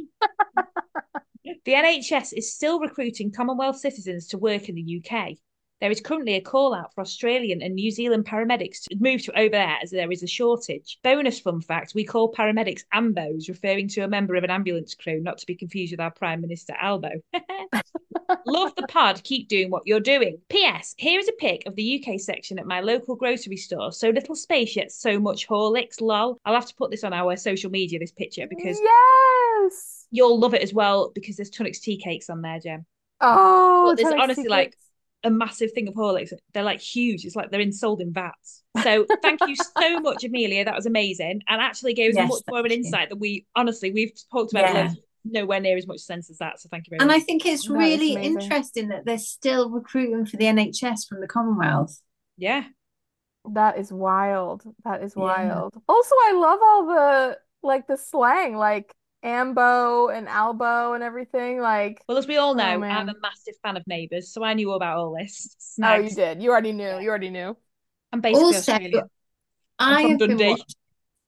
The N H S is still recruiting Commonwealth citizens to work in the U K. There is currently a call out for Australian and New Zealand paramedics to move to over there as there is a shortage. Bonus fun fact, we call paramedics Ambos, referring to a member of an ambulance crew, not to be confused with our Prime Minister Albo. Love the pod, keep doing what you're doing. P S. Here is a pic of the U K section at my local grocery store. So little space yet so much Horlicks, lol. I'll have to put this on our social media, this picture, because Yes. you'll love it as well because there's Tunnocks tea cakes on there, Jem. Oh, But there's Tunnocks honestly tea like cakes. a massive thing of Horlicks. They're like huge. It's like they're in sold in vats. So thank you so much, Amelia. That was amazing. And actually gave us Yes, much more of an thank you. insight that we honestly we've talked about Yeah. loads, nowhere near as much sense as that. So thank you very And I much. think it's That is really amazing. interesting that they're still recruiting for the N H S from the Commonwealth. Yeah. That is wild. That is Yeah. wild. Also, I love all the like the slang, like ambo and albo and everything. Like, Well, as we all oh know, I'm man. a massive fan of Neighbours, so I knew all about all this. Oh, you Snags. did. You already knew. You already knew. I'm basically Also, Australian. I from have been Dundee. watching.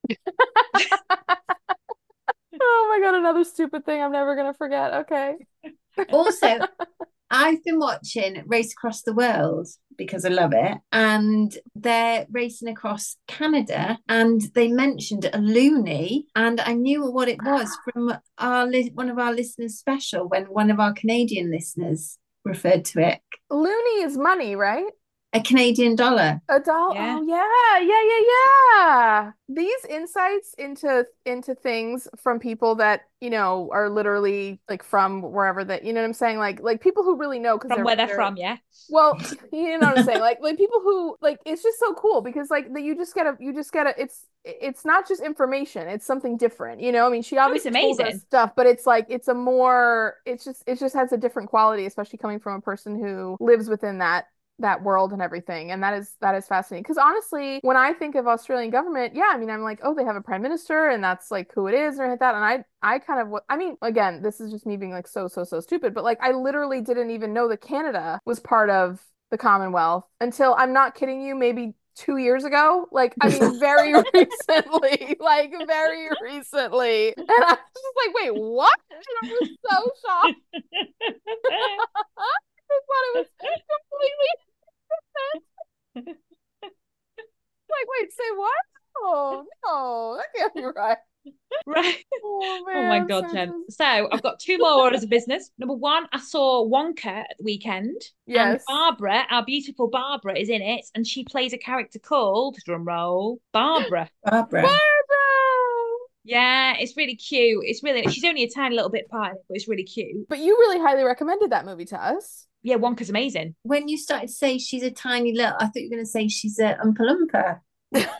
Oh my God, another stupid thing I'm never gonna forget. Okay. Also, I've been watching Race Across the World because I love it. And they're racing across Canada and they mentioned a loonie. And I knew what it was from our li- one of our listeners' special when one of our Canadian listeners referred to it. Loonie is money, right? A Canadian dollar. A dollar. Yeah. Oh yeah, yeah, yeah, yeah. These insights into into things from people that, you know, are literally like from wherever that, you know what I'm saying? Like like people who really know because From they're where they're, they're from, yeah. Well, you know what I'm saying? Like like people who like it's just so cool because like that you just gotta you just gotta it's it's not just information, it's something different. You know, I mean she obviously told amazing. us stuff, but it's like it's a more it's just it just has a different quality, especially coming from a person who lives within that that world and everything. And that is that is fascinating. Because honestly, when I think of Australian government, yeah, I mean, I'm like, oh, they have a prime minister and that's like who it is and like that. And I I kind of I mean, again, this is just me being like so, so, so stupid, but like I literally didn't even know that Canada was part of the Commonwealth until, I'm not kidding you, maybe two years ago. Like, I mean, very recently, like very recently. And I was just like, wait, what? And I was so shocked. I thought it was completely like, wait, say what? Oh no, that can't be right. Right. Oh, man, oh my God, so Jen. just... So I've got two more orders of business. Number one, I saw Wonka at the weekend. Yes. And Barbara, our beautiful Barbara, is in it, and she plays a character called, drum roll, Barbara. Barbara. Barbara. Yeah, it's really cute. It's really, she's only a tiny little bit part, but it's really cute. But you really highly recommended that movie to us. Yeah, Wonka's amazing. When you started to say she's a tiny little, I thought you were going to say she's a Oompa Loompa.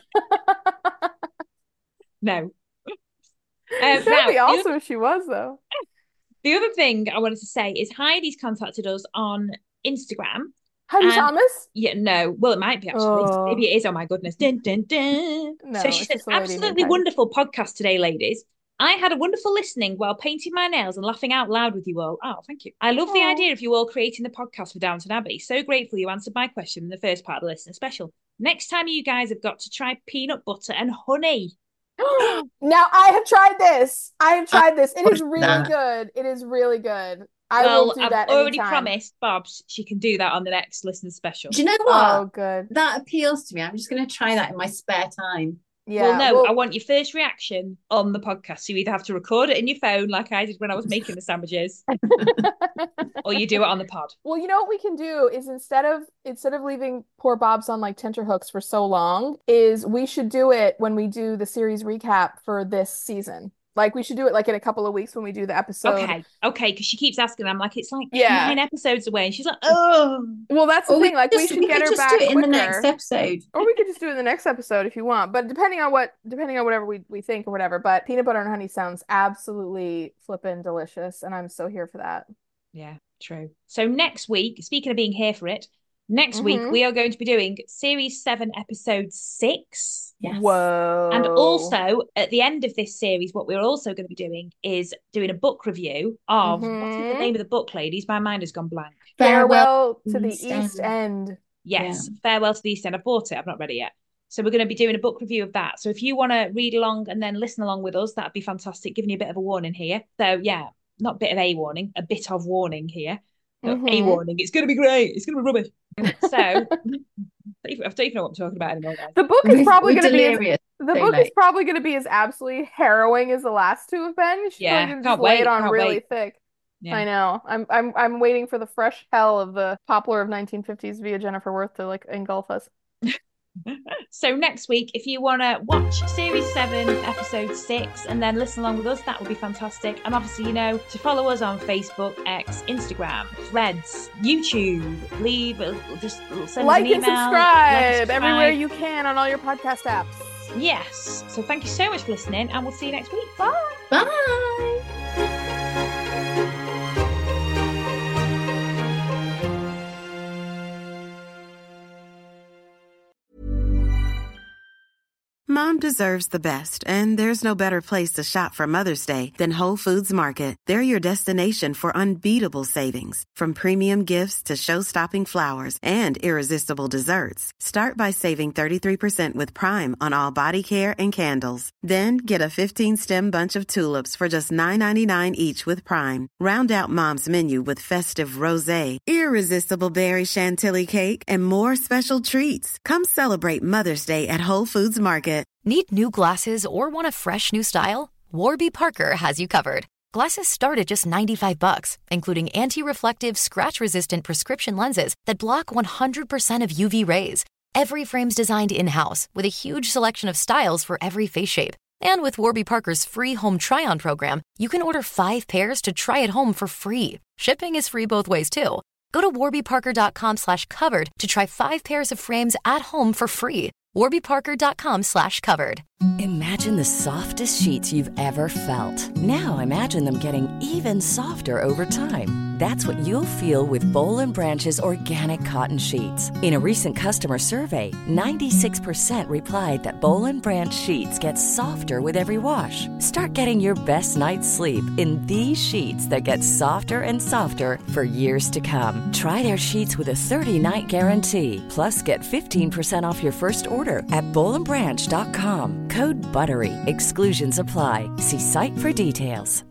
No. Um, That'd be awesome other, if she was, though. The other thing I wanted to say is Heidi's contacted us on Instagram. Heidi and, Thomas? Yeah, no. Well, it might be actually. Oh. Maybe it is. Oh my goodness. Dun, dun, dun. No, so she said, absolutely wonderful podcast today, ladies. I had a wonderful listening while painting my nails and laughing out loud with you all. Oh, thank you. I love Aww. the idea of you all creating the podcast for Downton Abbey. So grateful you answered my question in the first part of the listener special. Next time you guys have got to try peanut butter and honey. Now I have tried this. I have tried this. It is really that. good. It is really good. I well, will do I've that already anytime. promised Bobs she can do that on the next listener special. Do you know what? Oh, good. That appeals to me. I'm just going to try that in my spare time. Yeah. Well, no, well, I want your first reaction on the podcast. So you either have to record it in your phone like I did when I was making the sandwiches, or you do it on the pod. Well, you know what we can do is instead of instead of leaving poor Bob's on like tenterhooks for so long, is we should do it when we do the series recap for this season. Like we should do it like in a couple of weeks when we do the episode. Okay, okay, because she keeps asking. I'm like, it's like yeah. nine episodes away, and she's like, oh. Well, that's the or thing. We like just, we should we get her back do it in quicker. the next episode, or we could just do it in the next episode if you want. But depending on what, depending on whatever we we think or whatever. But peanut butter and honey sounds absolutely flippin' delicious, and I'm so here for that. Yeah, true. So next week, speaking of being here for it. Next mm-hmm. week, we are going to be doing Series seven, Episode six. Yes. Whoa. And also, at the end of this series, what we're also going to be doing is doing a book review of, mm-hmm. what is the name of the book, ladies? My mind has gone blank. Farewell, Farewell to the East End. East End. Yes, yeah. Farewell to the East End. I've bought it. I've not read it yet. So we're going to be doing a book review of that. So if you want to read along and then listen along with us, that'd be fantastic. Giving you a bit of a warning here. So yeah, not a bit of a warning, a bit of warning here. Mm-hmm. A warning. It's going to be great. It's going to be rubbish. So, I don't even know what I'm talking about anymore, guys. The book is probably going to be as, the book late. is probably going to be as absolutely harrowing as the last two have been. She's yeah, going to just lay wait, it on really wait. thick. Yeah. I know. I'm I'm I'm waiting for the fresh hell of the Poplar of nineteen fifties via Jennifer Worth to like engulf us. So next week, if you want to watch Series seven, Episode six, and then listen along with us, that would be fantastic. And obviously, you know, to follow us on Facebook, X, Instagram, Threads, YouTube, leave, just send like us an email. And subscribe, like and subscribe everywhere you can on all your podcast apps. Yes. So thank you so much for listening, and we'll see you next week. Bye. Bye. Mom Mom deserves the best, and there's no better place to shop for Mother's Day than Whole Foods Market. They're your destination for unbeatable savings, from premium gifts to show-stopping flowers and irresistible desserts. Start by saving thirty-three percent with Prime on all body care and candles. Then get a fifteen-stem bunch of tulips for just nine ninety-nine each with Prime. Round out Mom's menu with festive rosé, irresistible berry chantilly cake, and more special treats. Come celebrate Mother's Day at Whole Foods Market. Need new glasses or want a fresh new style? Warby Parker has you covered. Glasses start at just ninety-five bucks, including anti-reflective, scratch-resistant prescription lenses that block one hundred percent of U V rays. Every frame's designed in-house with a huge selection of styles for every face shape. And with Warby Parker's free home try-on program, you can order five pairs to try at home for free. Shipping is free both ways, too. Go to warbyparker.com slash covered to try five pairs of frames at home for free. warbyparker.com slash covered. Imagine the softest sheets you've ever felt. Now imagine them getting even softer over time. That's what you'll feel with Boll and Branch's organic cotton sheets. In a recent customer survey, ninety-six percent replied that Boll and Branch sheets get softer with every wash. Start getting your best night's sleep in these sheets that get softer and softer for years to come. Try their sheets with a thirty-night guarantee. Plus, get fifteen percent off your first order at boll and branch dot com. Code BUTTERY. Exclusions apply. See site for details.